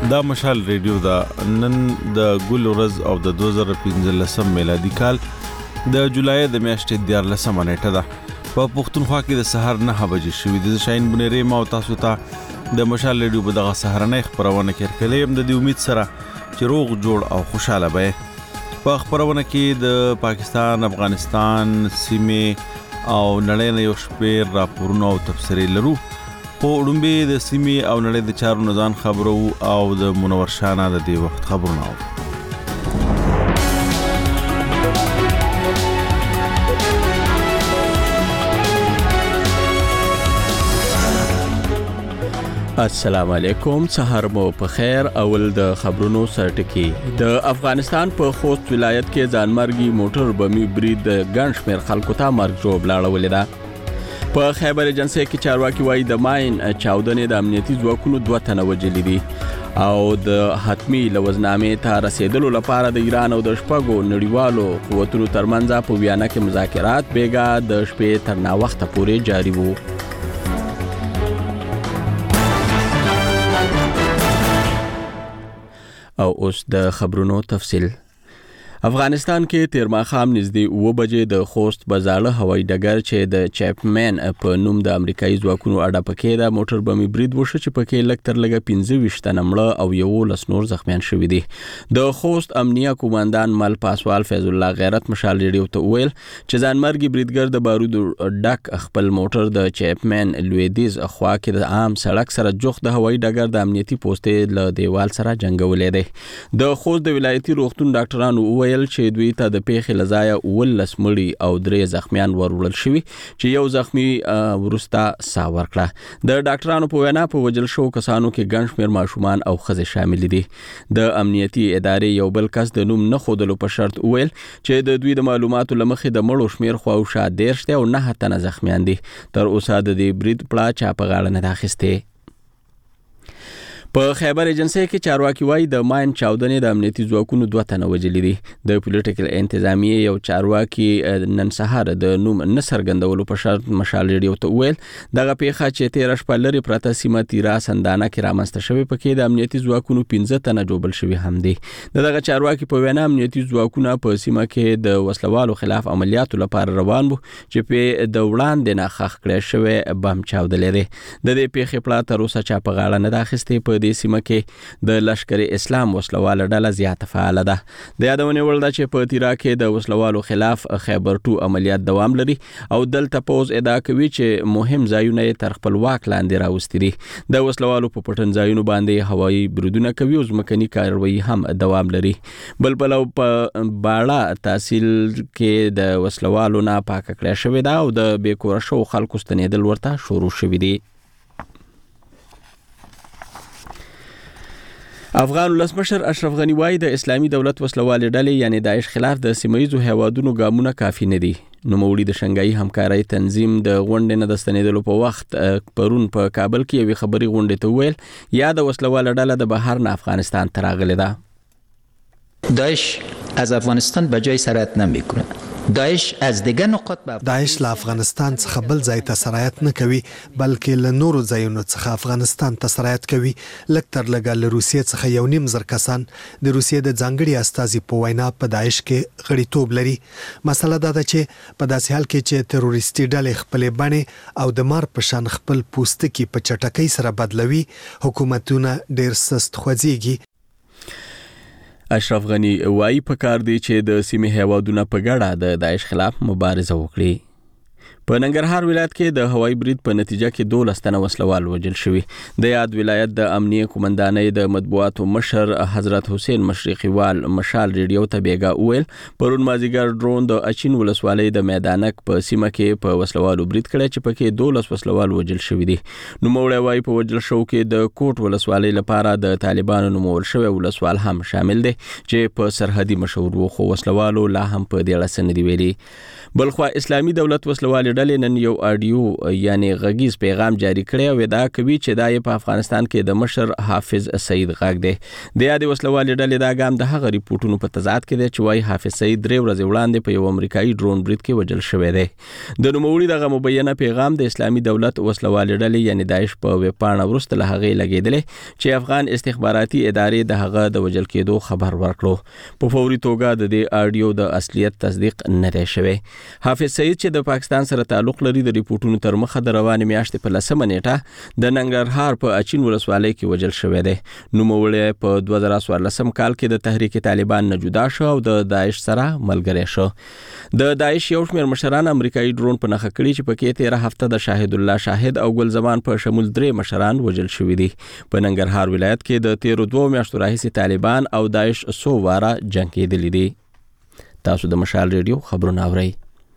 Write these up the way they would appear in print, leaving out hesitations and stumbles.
دا مشال ریډیو دا نن د ګل ورځ او د 2015 میلادي کال د جولای د میاشتې 14 نیټه ده. په پښتونخوا کې د سحر 9 بجې شوې د شاهین بنيري ما او تاسو ته د مشال ریډیو په دغه سحرنۍ خبرونه کې کلیم د دې امید سره چې روغ جوړ او خوشاله به. په خبرونه کې د پاکستان، افغانستان، سیمې او نړۍ نه یو شمېر راپورونه او تفسیرې لرو. په وړاندې د سیمې او نړۍ د چارو نظام خبرو او د منور شانه د دې وخت خبرونه. السلام علیکم، سحر مو په خیر. اول د خبرونو سرټکی. د افغانستان په خوست ولایت کې ځانمرګي موټر بمي برید د ګڼ شمېر خلکو ته مرګ جوړ لاړولې ده. په خیبر ایجنسي کې چارواکي وایي د ماین چاودنې د امنیتي ځواکونو 2 تنه وژلي دي او د حتمی لوزنامې ته رسیدلو لپاره د ایران او د شپږو نړیوالو قوتونو ترمنځ په ویانا کې مذاکرات بیګا د شپې تر ناوخته پورې جاري وو. او اوس د خبرونو تفصیل. افغانستان کې تیر ماښام نږدې 9 بجې د خوست بازاله هوایي ډګر چې د چاپمن په نوم د امریکایي ځواکونو اډه پکې د موټر بمي برید وشو چې پکې لږ تر لږه 25 تنه مړه او 11 نور زخمیان شوي دي. د خوست امنیه قوماندان مل پاسوال فیض الله غیرت مشال ریډیو ته ویل چې ځانمرګي بریدګر د بارودو ډک خپل موټر د چاپمن لویدیز خوا کې د عام سړک سره جوخت د هوایي ډګر د امنیتي پوسټې له دیوال سره جنگولې دی. د خوست د ولایتي روغتون ډاکټرانو ویل چې دوی ته د پیښې لزایا 19 مړي او 3 زخمیان ورولل شوي چې یو زخمی ورسته سا ورکړه. د ډاکټرانو په وینا په وجل شو کسانو کې ګڼ شمېر ماشومان او ښځې شامل دي. د امنیتي ادارې یو بل کس د نوم نه ښودلو په شرط ویل چې د دوی د معلوماتو لمخې د مړو شمېر خواوشا 13 او 9 تنه زخمیان دي. تر اوسه د دې برید پړه چا په غاړه نه اخیسته. په خیبر ایجنسي کې چارواکي وایي د ماین چاودنې د امنیتي ځواکونو 2 تنه وژلي دي. د پولیټیکل انتظامیه یو چارواکي نن سهار د نوم نه څرګندولو په شرط مشال ریډیو ته ویل دغه پیښه چې 13 شپه لري پرته سیمه تیرا سندانه کې رامنځته شوې پکې د امنیتي ځواکونو 15 تنه جوړل شوي هم دي. دغه چارواکي په وینا امنیتي ځواکونه په سیمه کې د وسلوالو خلاف عملیاتو لپاره روان وو چې په د وړاندې نه خخ کړی شوی بم چاودلې ده. د دې پیښې پړه تر اوسه چا په غاړه نه اخیستې. په دې سیمه کې د لشکر اسلام وسلواله ډله زیاته فعال ده. د یادونه وړ ده چې په تیرا کې د وسلوالو خلاف خیبر 2 عملیات دوام لري او دلته پوز ادعا کوي چې مهم ځایونه تر خپل واک لاندې راوستي دي. د وسلوالو په پټن ځایونو باندې هوایي برودونه کوي او ځمکني کاروایی هم دوام لري. بلبل په باړه تحصیل کې د وسلوالو نه پاک کړی شوی ده او د بیکور شو خلکو ستنېدل ورته شروع شوی دي. افغان ولسمشر اشرف غنی وایي د اسلامي دولت وسلوالې ډلې یعنی داعش خلاف د سیمایي هیوادونو ګامونه کافي نه دي. نوموړي د شنګایي همکارۍ تنظیم د غونډې نه د ستنېدلو په وخت پرون په کابل کې یوې خبري غونډې ته ویل یا د وسلواله ډله د بهر نه افغانستان ته راغلې ده. داعش از افغانستان به جای سرایت نمیکنه. داعش از دیگر نقاط داعش له افغانستان څخه بل ځای ته سرایت نه کوي بلکې له نورو ځایونو څخه افغانستان ته سرایت کوي. لږ تر لږه له روسیې څخه 1.5 زره کسان د روسیې د ځانګړي استازي په وینا په داعش کې غړیتوب لري. مسله دا ده چې په داسې حال کې چې تروریستي ډلې خپلې بڼې او د مار په شان خپل پوستکي په چټکۍ سره بدلوي حکومتونه ډېر سست خوځېږي. اشرف غنی وایي پکار دی چې د سیمې هیوادونه په ګډه د داعش خلاف مبارزه وکړي. په ننګرهار ولایت کې د هوایي برید په نتیجه کې 12 تنه وسلوال وژل شوي. د یاد ولایت د امنیه قومندانۍ د مطبوعاتو مشر حضرت حسین مشرقیوال مشال ریډیو ته بیګا ویل پرون مازیګر ډرون د اچین ولسوالۍ د میدانک په سیمه کې په وسلوالو برید کړی چې پکې 12 وسلوال وژل شوي دي. نوموړی وایي په وژل شو کې د کوټ ولسوالۍ لپاره د طالبانو نومول شوی ولسوال هم شامل دی چې په سرحدي مشهور وو خو وسلوالو لا هم په دې اړه څه نه دي ویلي. بلخوا اسلامي دولت وسلوال وسلوالې ډلې نن یو اډیو یعنی غږیز پیغام جاری کړی او ادعا کوي چې دا په افغانستان کې د مشر حافظ سعید غږ دی. د یادې وسلوالې ډلې دا ګام د هغه ریپورټونو په تضاد کې دی چې وايي حافظ سعید 3 ورځې وړاندې په یو امریکایي ډرون برید کې وژل شوی دی. د نوموړي دغه مبینه پیغام د اسلامي دولت وسلوالې ډلې یعنی داعش په ویبپاڼه وروسته له هغې لګېدلې چې افغان استخباراتي ادارې د هغه د وژل کېدو خبر ورکړو. په فوري توګه د دې اډیو د اصلیت تصدیق نه دی شوی. حافظ سعید چې د پاکستان سره تعلق لري د ریپورټونو تر مخه د روانې میاشتې په 10 نیټه د ننګرهار په اچین ولسوالۍ کې وژل شوی دی. نوموړی په 2014 کال کې د تحریک طالبان نه جدا شو او د داعش سره ملګری شو. د داعش یو شمېر مشران امریکایي ډرون په نښه کړي چې پکې 13 هفته د شاهد الله شاهد او ګل زمان په شمول 3 مشران وژل شوي دي. په ننګرهار ولایت کې د 13 میاشتو راهیسې طالبان او داعش 100 واره جنګ کېدلي دي. تاسو د مشال ریډیو خبرونه اورئ.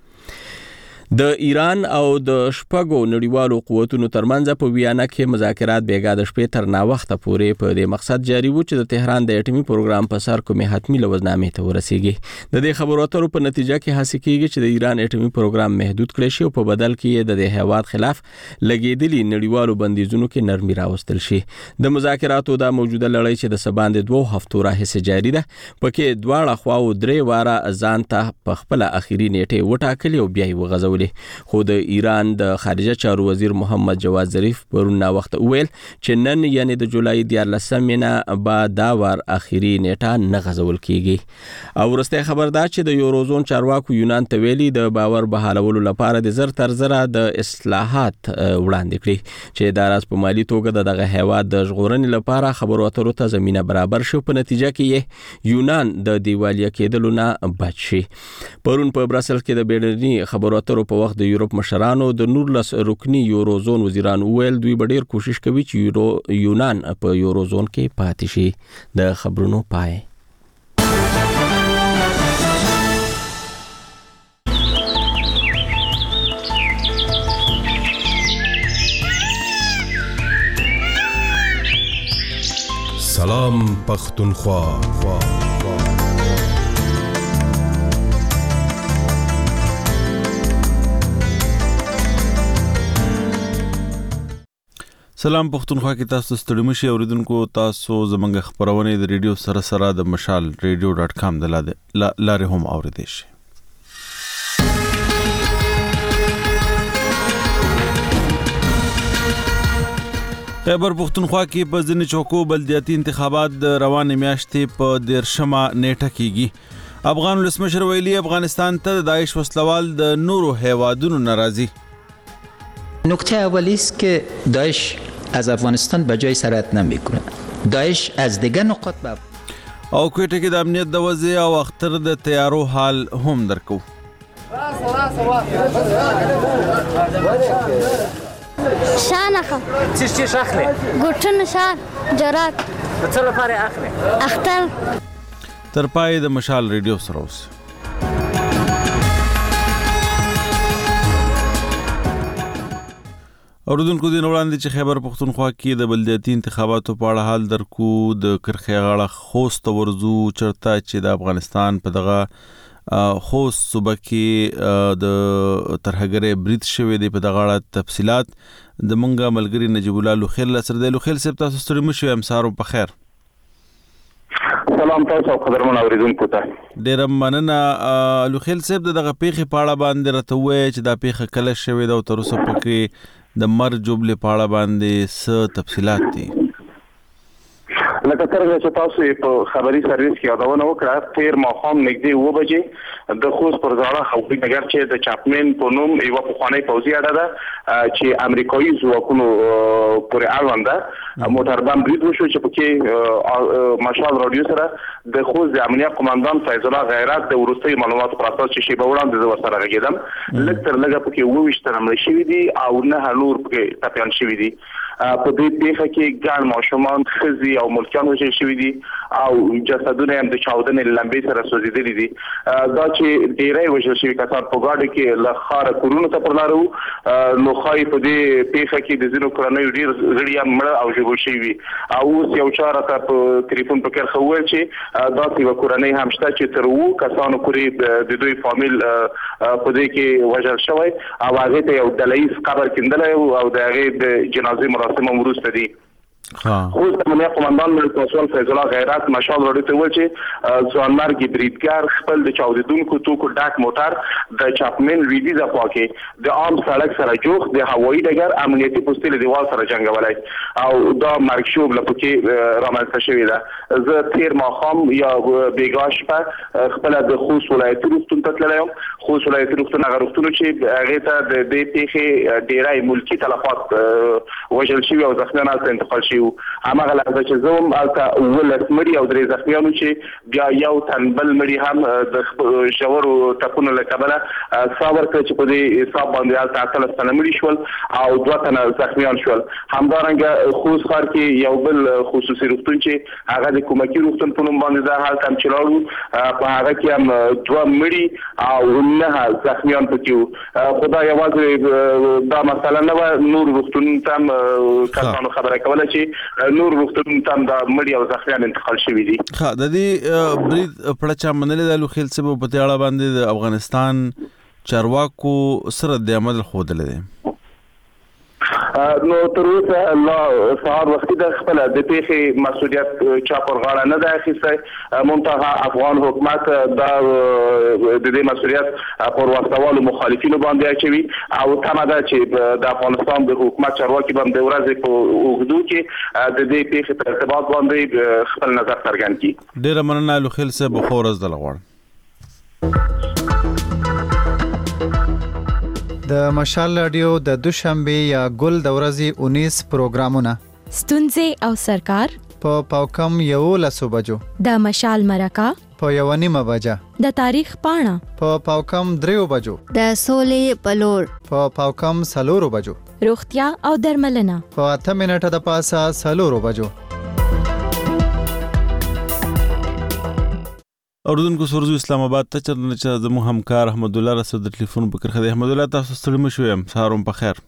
د ایران او د شپږو نړیوالو قوتونو ترمنځ په ویانا کې مذاکرات بیګا د شپې تر ناوخته پورې په دې مقصد جاری وو چې د تهران د اټومي پروګرام په سر کومې حتمي لوزنامې ته ورسیږي. د دې خبرو اترو په نتیجه کې حاصل کیږي چې د ایران اټومي پروګرام محدود کړي شي او په بدل کې د دې هیواد خلاف لګیدلي نړیوالو بندیزونو کې نرمي راوستل شي. د مذاکراتو د موجوده لړۍ چې د سباند 2 هفتو راهیسې جاری ده پکې دواړه خواو 3 واره ځان ته په خپل اخیری نیټه وټاکلې او بیا یې وغځولې. خو د ایران د خارجه چارو وزیر محمد جواد ظریف پرون وخت ویل چې نن یعنی د جولای 14 نه بعد دا وار اخیری نیټه نه غځول کیږي. او ورسته خبر دا چې د یوروزون چارواکو یونان ته ویلي د باور بحالولو لپاره د زر تر زره د اصلاحات وړاندې کړي چې د راز په مالی توګه دغه هیواد د ژغورنې لپاره خبرو اترو ته زمينه برابر شو. په نتیجه کې یونان د دیوالیا کېدلو نه بچ شي. پرون په براسل کې د بیړني خبرو اترو په وخت د یورپ مشرانو د 19 رکنی یوروزون وزیران ویل دوی به ډیر کوشش کوي چې یونان په یوروزون کې پاتې شي. د خبرونو پای. سلام پختونخوا. سلام پختونخوا کې تاسو ستړي مشي اوریدونکو. تاسو زمونږ خبرونه د ریډیو سره د مشال radio.com د لارې هم اوریدئ شئ. خیبر پختونخوا کې په ځینې چوکو بلدیاتي انتخابات د روانې میاشتې په 13 نیټه کېږي. افغان ولسمشر ویلي افغانستان ته داعش وسلوال د نورو هیوادونو ناراضي. نکته اولی است که داعش از افغانستان به جای سرایت نمیکنه. داعش از دیگر نقاط به او کوټه کې د امنیت د وضع او اختر د تیارو حال هم درکو. شانخه چی اخلي ګټن شان جرات څه لپاره اخلي اختر تر پای د مشال ریډیو سره اوس. اوردونکو دین وړاندې چې خیبر پختونخوا کې د بلدیاتي انتخاباتو په اړه حال درکو. د کرخې غاړه خوست ورزو چرته چې د افغانستان په دغه خوست صوبه کې د ترهګرۍ برید شوی دی. په دغه اړه تفصيلات د منګه ملګری نجیب الله لوخیل سره دی. لوخیل صاحب تاسو ستړي مشئ، امسار په خیر. سلام تاسو قدرمن اوریدونکو ته ډیر مننه. لوخیل صاحب دغه پیښه په اړه باندې راته وایي چې دا پیښه کله شوې ده او تر اوسه پکې د مر جوبل په اړه باندې څه تفصيلات دي؟ لکه څنګه چې تاسو په خبري سرویس کې یادونه وکړه، تیر ماښام نږدې 2 بجې د خوست پر ځاړه هوایي ډګر چې د چاپمن په نوم یو پخوانی پوځي اډه ده چې امریکایي ځواکونو پورې اړوند ده موټر بم برید وشو چې پکې مشال رادیو سره د خوست د امنیت قومندان فیض الله غیرت د ورستي معلوماتو پر اساس چې شی به وړاندې د ورسره راګیدم لکه تر لګه پکې 22 مړ شوي دي او نه نور پکې تپیان شوي دي. په دې پیښه کې ګڼ ماشومان خزي او ملکیان وژل شوي دي او جسدونه هم د چاودنې لمبې سره سوځېدلي دي. دا چې ډیری وژل شوي کسان په ګاډو کې له ښاره کورونو ته پر لاره وو، نو ښایي په دې پیښه کې د ځینو کورنیو ډېر غړي هم مړه او ژوبل شوي وي. او اوس یو چا راته په ټلیفون په کرښه وویل چې داسې یوه کورنۍ هم شته چې تر 7 کسانو پورې د دوی فامیل په دې کې وژل شوی او هغې ته یو ډله ییز قبر کیندلی او د هغې د جنازې مراسم هم وروسته دي. خو د امنیت قومندان ملک پاسوال فیض الله غیرت مشال راډیو ته وویل چې ځوانمرګي بریدګر خپل د چاودېدونکو توکو ډک موټر د چاپمن لویدیځه خوا کې د عام سړک سره جوخ د هوایي ډګر امنیتي پوستې له دیوال سره جنګولی او دا مرګ شوبله پکې رامنځته شوې ده. زه تېر ماښام یا بېګا شپه خپله د خوست ولایتي روغتون ته تللی یم. خوست ولایتي روغتون هغه روغتون چې هغې ته د دې پیښې ډېری ملکي تلفات وژل شوي او زخمیان هلته انتقال شوي. هماغه لحظه چې زه هم هلته 19 مړي او 3 زخمیانو چې بیا یو تن بل مړي هم د ژورو ټپونو له کبله ساه ورکړه چې په دې حساب باندې هلته 18 تنه مړي شول او 2 تنه زخمیان شول. همدارنګه خوست ښار کې یو بل خصوصي روغتون چې هغه د کومکي روغتون په نوم باندې ده، هلته هم چې لاړو په هغه کې هم 2 مړي او 9 زخمیان پکې وو. خو دا یوازې دا مسله نه وه، نور روغتون ته هم کسانو خبره کوله چې نور روغتون ته هم دا مړي او زخمیان انتقال شوي دي. د دې برید پړه چا منلې ده لوخیل صاحب په دې اړه باندې د افغانستان چارواکو سره د عمل ښودلی دی؟ نو تر اوسه الله سهار وختي د خپله د پیښې مسؤلیت چا پر غاړه نه ده اخیستی. منتها افغان حکومت دا د دې مسؤلیت پر وسلوالو مخالفینو باندې اچوي او تمه ده چې د افغانستان د حکومت چارواکي به د ورځې په اوږدو کې د دې پیښې په ارتباط باندې خپل نظر څرګند کړي. ډېره مننه لوخیل صاحب، ښه ورځ درله غواړم. د مشال رادیو د دوشنبه یا ګل د ورځې 19 پروګرامونه ستونزې او سرکار په پاوکم 11 بجو، د مشال مرکه په 1:30 بجه، د تاریخ پاڼه په پاوکم 3 بجو، د سولې پلور په پاوکم 4 بجو، روغتیا او درملنه په 8 منټه د پاسه 4 بجو. اوردونکو سرزو اسلام آباد ته چرنه چې زموږ همکار احمد الله رسول د ټلیفون په کرښه دی. احمد الله، تاسو ستړي مه شوئ، سهار مو په خیر.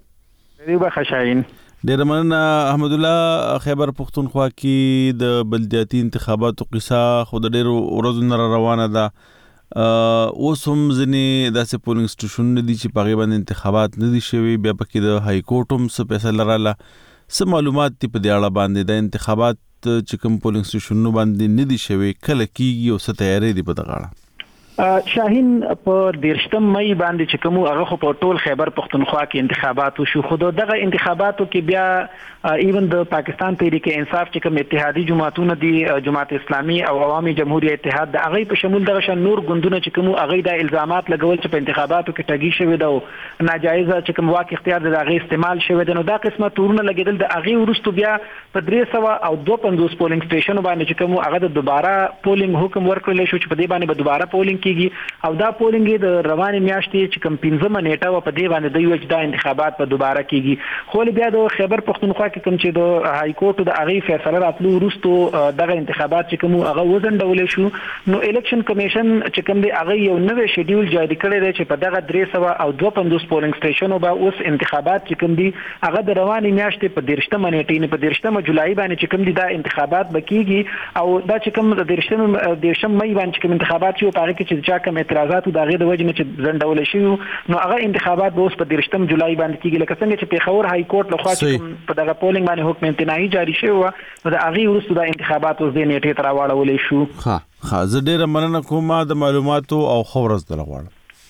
ډېره مننه احمد الله. خیبر پښتونخوا کې د بلدیاتي انتخاباتو قصه خو د ډېرو ورځو نه روانه ده. اوس هم ځینې داسې پولینګ سټیشنونه دي چې په هغې باندې انتخابات نه دي شوي، بیا پکې د های کورټ هم څه فیصله راغله. څه معلومات دي په دې اړه باندې؟ د انتخابات چې کوم پولینګ سټیشنونه باندې نه دي شوي، کله کیږي او څه تیاری دي په دغه اړه؟ شاهین په 13 مئی باندې چې کوم هغه خو په ټول خیبر پښتونخوا کې انتخابات وشو. خو دغه انتخاباتو کې بیا ایون د پاکستان تحریک انصاف چې کوم اتحادی جماعتونه دي، جماعت اسلامي او عوامي جمهوریت اتحاد، د هغه په شمول دغه شان نور ګوندونه چې کوم هغه د الزامات لګول چې په انتخاباتو کې ټاګي شوی دا او ناجایز چې کوم واک اختیار د هغه استعمال شوی دی، نو دا قسمه تورونه لګیدل. د هغه ورستو بیا په 352 پولینګ سټیشن باندې چې کوم هغه د دوباره پولینګ حکم ورکړل شو چې په دې باندې به دوباره پولینګ کیږي او دا پولینګ د رواني میاشتې چې کوم 15 نیټه و په دې باندې د یو د انتخابات په دوباره کیږي. خو بیا د خیبر پښتونخوا کې کوم چې د های کورټ د هغه فیصله راتلو وروسته دغه انتخابات چې کوم هغه وزندول شو، نو الیکشن کمیشن چې کوم دی هغه یو نوې شیډیول جاری کړی دی چې په دغه 352 پولینګ سټیشنو به اوس انتخابات چې کوم دی هغه د رواني میاشتې په 13 نیټې نه په 13 جولای باندې چې کوم دی دا انتخابات بکیږي او دا چې کوم د 13 مئی باندې کوم انتخابات شو په هغه کې چې چا کوم اعتراضات د هغه د وجه نه چې زندول شي، نو هغه انتخابات به اوس په 13 جولای باندې کیږي. لکه څنګه چې پیښور های کورټ لخوا چې په دغه پولینګ باندې حکم امتناعي جاری شوی و، نو د هغه وروسته د انتخابات اوس د نیټې تر راوړل شو. ها زه ډېره مننه کوم د معلوماتو او خبرز دل غواړم.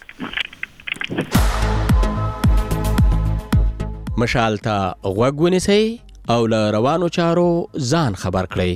مشال ته غوږ ونیسئ او له روانو چارو ځان خبر کړئ.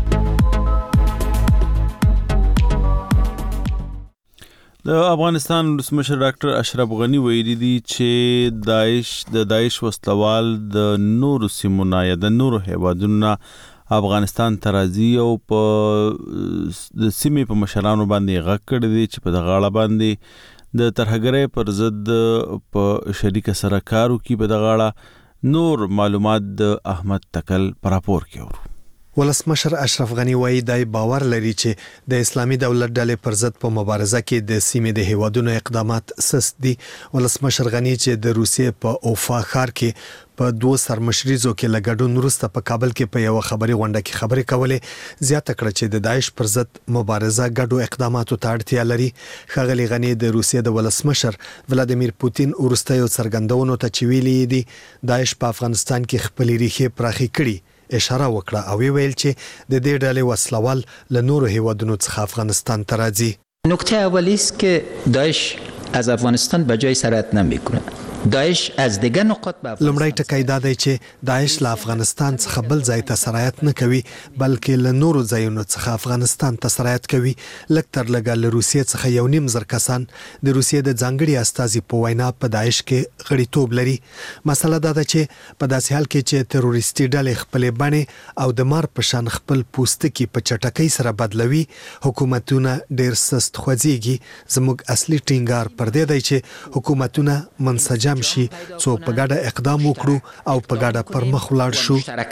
د افغانستان ولسمشر ډاکټر اشرف غنی ویلي دي چې د داعش وسلوال د نورو سیمونو یا د نورو هیوادونو افغانستان ته راځي او په د سیمې په مشرانو باندې غږ کړی دی چې په دغه اړه باندې د ترهګرۍ پر ضد په شریکه سره کار وکړي. په دغه اړه نور معلومات د احمد تکل پر راپور کې ورو. ولسمشر اشرف غنی وایي د باور لري چې د اسلامي دولت ډلې پر ضد په مبارزه کې د سیمې د هیوادونو اقدامات سست دي. ولسمشر غنی چې د روسیې په اوفا ښار کې په 2 سرمشریزو کې لګډون وروسته په کابل کې په یو خبري غونډه کې خبرې کولې زیاته کړه چې د داعش پر ضد مبارزه ګډو اقداماتو ته اړتیا لري. ښاغلي غنی د روسیې د ولسمشر ولادیمیر پوتین وروستیو څرګندونو ته چې ویلي دي داعش په افغانستان کې خپل ریښې پراخې کړي اشاره وکړه او ویل چې د دې ډلې وسلوال له نورو هیوادونو څخه افغانستان ته راځي. نکته اولی است که داعش از افغانستان به جای سرایت نمیکنه. داعش از دیگر نقاط به لومړی ټکی دا دی چې داعش له افغانستان څخه بل ځای ته سرایت نه کوي بلکې له نورو ځایونو څخه افغانستان ته سرایت کوي. لږ تر لږه له روسیې څخه 1.5 زره کسان د روسیې د ځانګړي استازي په وینا په داعش کې غړیتوب لري. مسله دا ده چې په داسې حال کې چې تروریستي ډلې خپلې بڼې او د مار په شان خپل پوستکي په چټکۍ سره بدلوي حکومتونه ډېر سست خوځيږي. زموږ اصلي ټینګار پر دې دی چې حکومتونه منسجم شي څو په ګډه اقدام وکړو او په ګډه پر مخ ولاړ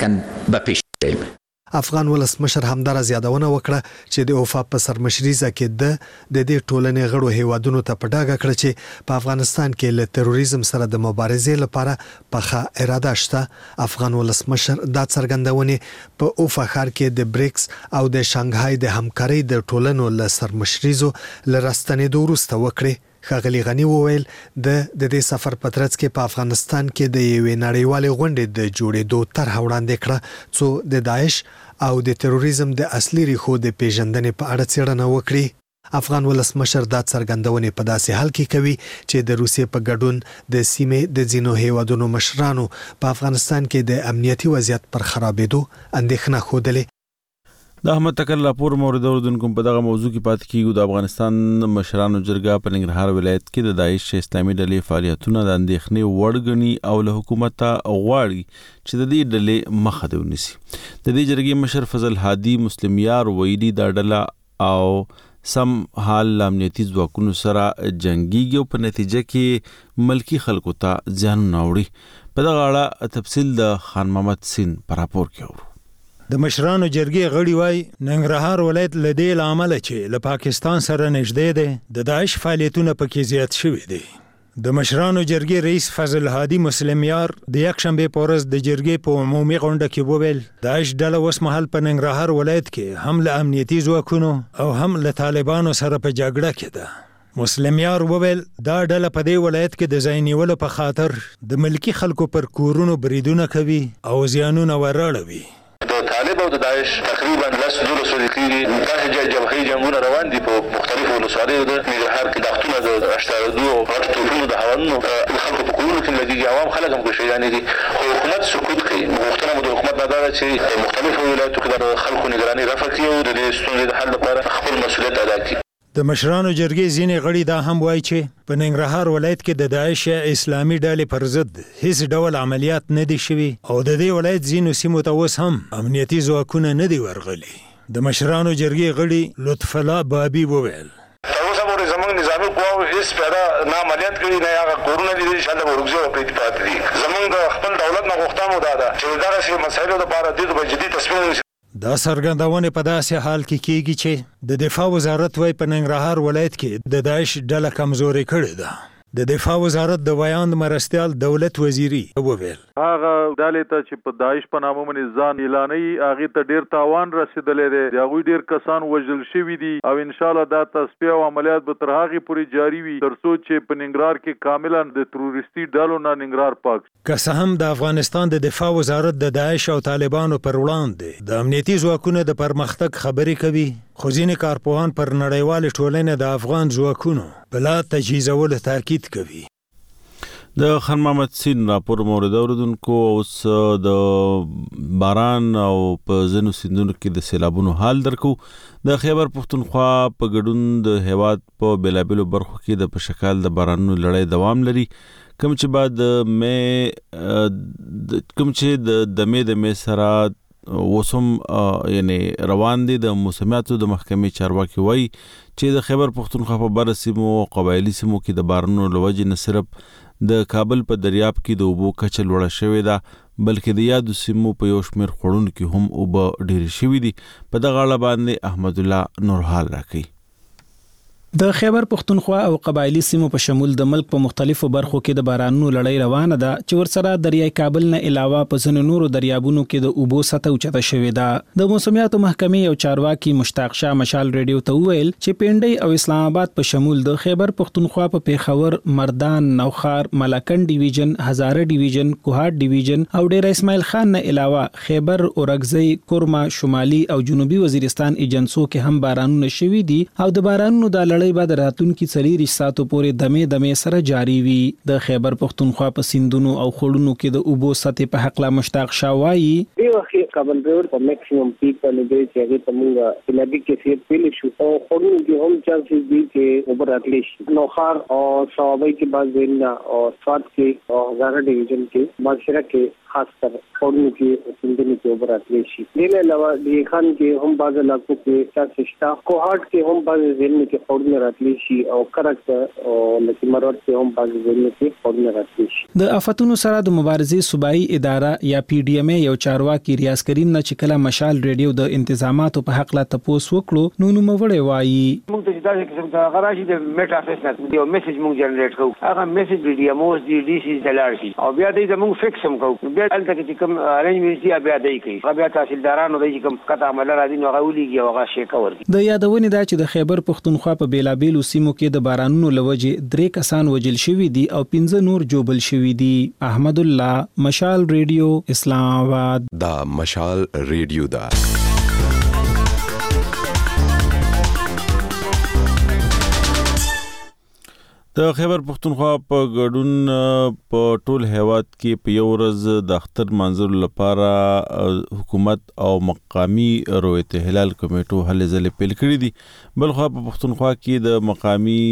شو. افغان ولسمشر همدارس یادونه وکړه چې د اوفا په سرمشریزه کې د دې ټولنې غړو هیوادونو ته په ډاګه کړ چې په افغانستان کې له تروریزم سره د مبارزې لپاره پخه اراده شته. افغان ولسمشر دا څرګندونه په اوفا ښار کې د بریکس او د شانګهای د همکارۍ د ټولنو له سرمشریزو لرستنې وروسته وکړه. ښاغلي غنی وویل د دې سفر په ترڅ کې په افغانستان کې د یوې نړیوالې غونډې د جوړېدو طرح وړاندې کړه څو د داعش او د تروریزم د اصلي ریښو د پیژندنې په اړه څېړنه وکړي. افغان ولسمشر دا څرګندونې په داسې حال کې کوي چې د روسیې په ګډون د سیمې د ځینو هیوادونو مشرانو په افغانستان کې د امنیتي وضعیت پر خرابېدو اندېښنه ښودلې. د احمد تکل راپور مورد اوردونکو په دغه موضوع کې پاتې کیږو. د افغانستان مشرانو جرګه په ننګرهار ولایت کې د داعش اسلامي ډلې فعالیتونه د اندېښنې وړ ګڼي او له حکومته غواړي چې د دې ډلې مخه دې ونیسي. د دې جرګې مشر فضل هادي مسلم یار ویلي دا ډله او سم حال امنیتي ځواکونو سره جنگيږي او په نتیجه کې ملکی خلکو ته زیانونه وړي. په دغه اړه تفصیل د خان محمد سین پر راپور کې اورو. د مشرانو جرګې غړي وای ننګرهار ولایت له دې لامل چې له پاکستان سره نږدې دی د داعش فعالیتونه پکې زیات شوي دي. د مشرانو جرګې رئیس فضل هادي مسلم یار د یکشنبه په ورځ د جرګې په عمومي غونډه کې وویل داعش ډله اوس مهال په ننګرهار ولایت کې هم له امنیتي ځواکونو او هم له طالبانو سره په جګړه کې ده. مسلم یار وویل دا ډله په دې ولایت کې د ځای نیولو په خاطر د ملکی خلکو پر کورونو بریدونه کوي او زیانونه ورړوي. طالب او د داعش تقریبا 10 کېږي متحده جبهې جنگونه روان دي په مختلفو ولسوالیو د ننګرهار کې د خپل د اشتراکو او غټو د هوانو خلکو په کورونو کې لګي عوام خلک هم کوشش دي خو حکومت سکوت کوي. مختلفو د حکومت نه دا چې مختلفو ولایتو کې د خلکو نگراني رافع کوي او د ستونزې د حل لپاره خپل مسؤلیت ادا کوي. د مشرانو جرګې ځینې غړي دا هم وایي چې په ننګرهار ولایت کې د داعش اسلامي ډلې پر ضد هیڅ ډول عملیات نه دي شوي او د دې ولایت ځینو سیمو ته اوس هم امنیتي ځواکونه نه دي ورغلي. د مشرانو جرګې غړي لطف الله بابي وویل تر اوسه پورې زموږ نظامي قواو هیڅ پیدا نه عملیات کړي نه هغه کورونه دي چې شاله ورغځي او پریت پاتې دي. زموږ د خپل دولت نه غوښتنه مو ده چې دغه مسایلو لپاره د جدي تصمیم دا څرګندونه په داسې حال کې کیږي چې د دفاع وزارت وايي په ننګرهار ولایت کې د داعش ډله کمزوري کړې ده. د دفاع وزارت د ویاند مرستیال دولت وزیری وویل هغه ډلې ته چې په داعش په نامه باندې ځان اعلانوي هغه ته ډیر تاوان رسیدلې دی. هغه ډیر کسان وژل شوي دي او ان شاء الله دا تصفیه او عملیات به تر هغه پورې جاری وي تر څو چې په ننګرهار کې کاملا د تروریستي ډلو نه ننګرهار پاک. که څه هم د افغانستان د دفاع وزارت د داعش او طالبانو پر وړاندې د امنیتي ځواکونو د پرمختګ خبرې کوي خو ځینې کارپوهان پر نړیوالې ټولنې د افغان ځواکونو بلا تجهیزولو تاکید کوي. د خان محمد سین راپور مورد اوردونکو اوس د باران او په ځینو سیندونو کې د سیلابونو حال درکو. د خیبر پښتونخوا په ګډون د هیواد په بیلابیلو برخو کې د پشکال د بارانونو لړۍ دوام لري کوم چې بعد د مې سره وسم یعنی روان دي د موسمیاتو د محکمې چارواکي وایي چې د خیبر پختونخوا په بر سیمو او قبایلی سیمو کې د بارانونو لوجې نه صرف د کابل په دریاب کې د اوبو کچه لوړه شوې ده بلکې د یادو سیمو په یو شمېر خوړونکو هم اوبه ډېرې شوې دي. په دغه اړه باندې احمد الله نورحال راکوي. د خیبر پختونخوا او قبایلی سیمو په شمول د ملک په مختلفو برخو کې د بارانونو لړۍ روانه ده چې ورسره دریای کابل نه علاوه په ځینو نورو دریابونو کې د اوبو سطح اوچته شوې ده. د موسمیاتو محکمې یو چارواکي مشتاق شاه مشال ریډیو ته وویل چې پنډۍ او اسلام آباد په شمول د خیبر پختونخوا په پیښور، مردان، نوخار، ملاکنډ ډیویژن، هزاره ډیویژن، کوهاټ ډیویژن او ډیر اسماعیل خان نه علاوه خیبر، اورګزی، کورما، شمالي او جنوبي وزیرستان ایجنسو کې هم بارانونه شوي دي او د بارانونو د لړۍ بعد راتونکو 4 ساعتو پورې دمه سره جاری وي. د خیبر پختونخوا په سیندونو او خړونو کې د اوبو سطح په حق لا مشتاق شاوایي دی وخت کابل ریور په میکسیمم پیک باندې دی چې هغه تمونګه لګي کې فیر پیل شو او خړونو کې هم چانسز دي چې اوپر اتلی شي. نوخار او صوابۍ کې بعض وینا او سواد کې او هزاره ډیویژن کې ماشره کې خاص کر خړونو کې سیندونو کې اوپر اتلی شي. دغه علاوه د خان کې هم بعض علاقو کې چانسز شته. کوهاټ کې هم بعض وینا کې خړونو راتلی شي او کرک او لکه مرور کې هم بعض وینا کې خړونو راتلی شي. د آفتونو سره د مبارزې صوبایي اداره یا پی ډی ایم یو چارواکي ریاض کریم نه چې کله مشال ریډیو د انتظاماتو په حق لا تپوس وکړو نو نوموړی وایي موږ ته دا قسم ته غراجي د میټ افیس نه یو میسج موږ جنریټ کوو. هغه میسج ډی ام اوس ډي سی دلار شي او بیا دې موږ فکس هم کوو. بیا الته چې کوم ارنجمنټ دی بیا دای کوي. بیا تحصیلدارانو د کوم قطع عمل را دي نو هغه ولېږي او هغه شي کور. د یادونه دا چې د خیبر پختونخوا په بیلابیلو سیمو کې د بارانونو لوجې 3 کسان وجل شوي دي او 15 نور جوبل شوي دي. احمد الله، مشال ریډیو، اسلام آباد. دا مشال ریډیو دا د خیبر پختونخوا په ګډون په ټول هیواد کې په یو ورځ د اختر منظر لپاره حکومت او مقامی رویت هلال کمیټو هلې ځلې پیل کړې دي. بلخوا په پختونخوا کې د مقامی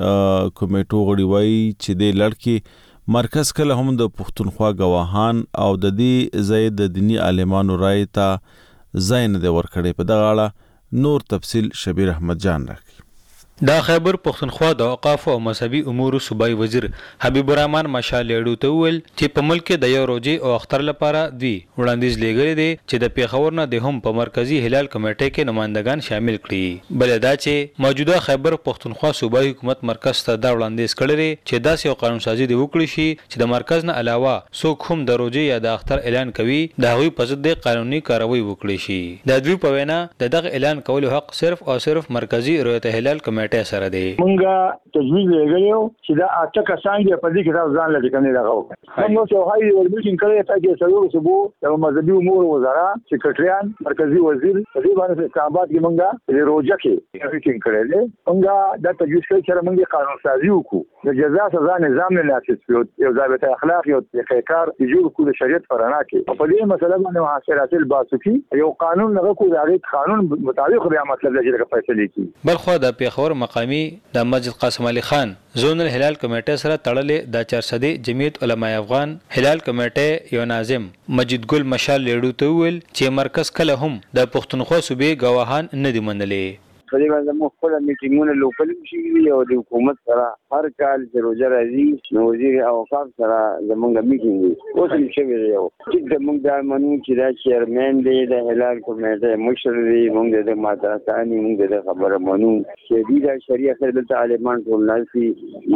کمیټو غړي وایي چې د لړکې مرکز کله هم د پختونخوا گواهان او د دې ځای د دینی عالمانو رائے ته ځای نه دی ورکړی. په دغه اړه نور تفصیل شبیر احمد جان راکړي. دا خیبر پختونخوا د اوقاف او مذهبي امور صوبایي وزیر حبیب الرحمن مشال لیډو ته ویل چې په ملک د یو روزي او اختر لپاره دوی وړاندیز لګړي دي چې د پیښور نه د هم په مرکزی هلال کمیټې کې نمائندگان شامل کړي. بل دا چې موجوده خیبر پختونخوا صوبایي حکومت مرکز ته دا وړاندیز کړي چې داسې یو قانون سازي دی وکړي شي چې د مرکز نه علاوه څوک هم د روزي یا د اختر اعلان کوي د هغوی په ضد قانوني کاروایی وکړي شي. د دوی په وینا دغه اعلان کولو حق صرف او صرف مرکزی رویت هلال کمیټه سره دی. مونږه تجویز لګیو چې دا اته کسان دی په دې کې دا ځان لږ کني راغو. موږ ته هاي ورمیټینګ کړی ته چې څلور صبح د مذهبي امور وزارت سیکریټریان مرکزی وزیر په دې باندې اسلام آباد کې مونږه د روزه کې میټینګ کړی دی. مونږه دا تجویز کړی چې مونږ قانون سازي وکړو د جزا سزا نظام نه نافذ کړو یو ضابط اخلاق یو تحقیقات جوړ کړو د شریعت پرانا کې په دې مسله باندې محاصرات الباسوکی یو قانون نه کو د قانون مطابق بیا مطلب لږه د فیصله کی. بلخو د پیښور مقامی د مسجد قاسم علي خان زونل هلال کمیټه سره تړلې د 400 جمعیت علماء افغان هلال کمیټه یو ناظم مجید ګل مشال لیډو ته ویل چې مرکز کله هم د پښتونخوا صوبې گواهان نه دی منلې. په دې باندې موږ خپل میټینګونه لوکل شي او د حکومت سره هر کال چې روزه راځي نو وزیر اوقاف سره زمونږ میټینګ وي. اوس هم شوی دی چې زمونږ د منو چې دا چیرمن دی د هلال کمیټه مشر دی موږ د ماتراتانی موږ د خبره منو چې د شریعت سره د عالمان ټول ناسي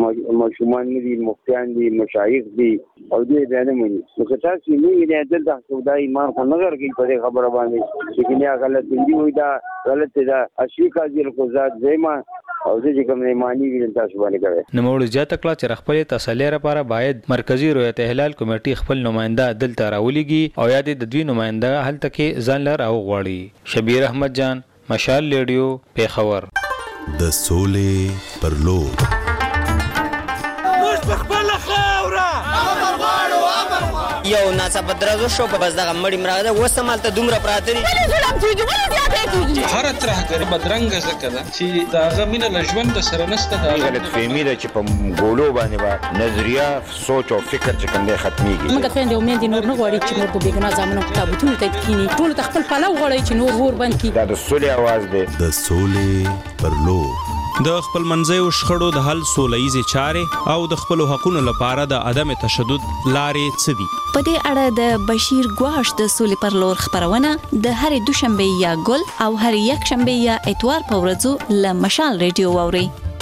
مشومان دي مفتیان دي مشایخ دي او دې بیان مني. نو که تاسو نه د خدای ایمان په نظر کې په خبره باندې چې نه غلط دی وي دا غلط دا اشیکا دل کو ذات زما او چې کوم ایمانی ویل تاسو باندې کوي. نو موږ زیاته کړه چې خپل تسلی لپاره باید مرکزی رویت هلال کمیټه خپل نماینده دلته راولېږي او یاد د دوی نماینده هلته کې ځان لر او غواړي. شبیر احمد جان، مشال لیډیو، پیښور. د سولې پر لور موږ خپل خوره یو ناڅاپه درزو شو بس دغه مړی مراده وسمالته دومره پراته دي هر ترهګر بدرنګ زکه ده چې داغه مینه له ژوند سره نسته دا غلط فهمي ده چې په ګولو باندې با نظریه سوچ او فکر چې کنده ختميږي موږ خويندې امید نور نه غواړي چې نور په بیګنا ځامنو کتابونه ته کینی ټول خپل پلو غواړي چې نور ور باندې کی دا د سولې आवाज ده د سولې پر لور د خپل منځیو شخړو د حل سوله‌ییزې چارې او د خپل حقوقو لپاره د عدم تشدد لارې څه دي په دې اړه د بشیر ګواش د سولې پر لور خبرونه د هرې دوشنبه یا ګل او هرې یک شنبه یا اتوار په ورځو له مشال ریډیو واوري.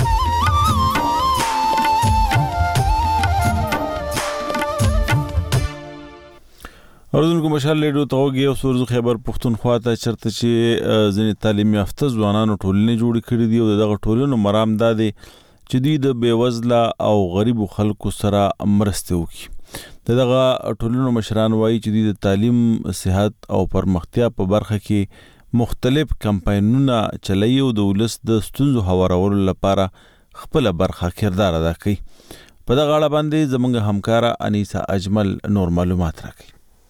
اردوونکو مشال ریډیو ته وګورئ او سورز خیبر پښتونخوا ته چرته چې ځینې تعلیم یافته ځوانانو ټولنې جوړې کړې دي او دغه ټولنو مرام دا دي چې دوی د بیوزله او غریبو خلکو سره مرسته وکړي. دغه ټولنو مشران وایي چې دوی د تعلیم، صحت او پرمختیا په برخه کې مختلف کمپاینونه چلوي او د ولس د ستونزو هوارولو لپاره خپل برخه کردار ادا کوي. په دغه اړه باندې زموږ همکاره انیسا اجمل نور معلومات راکړي.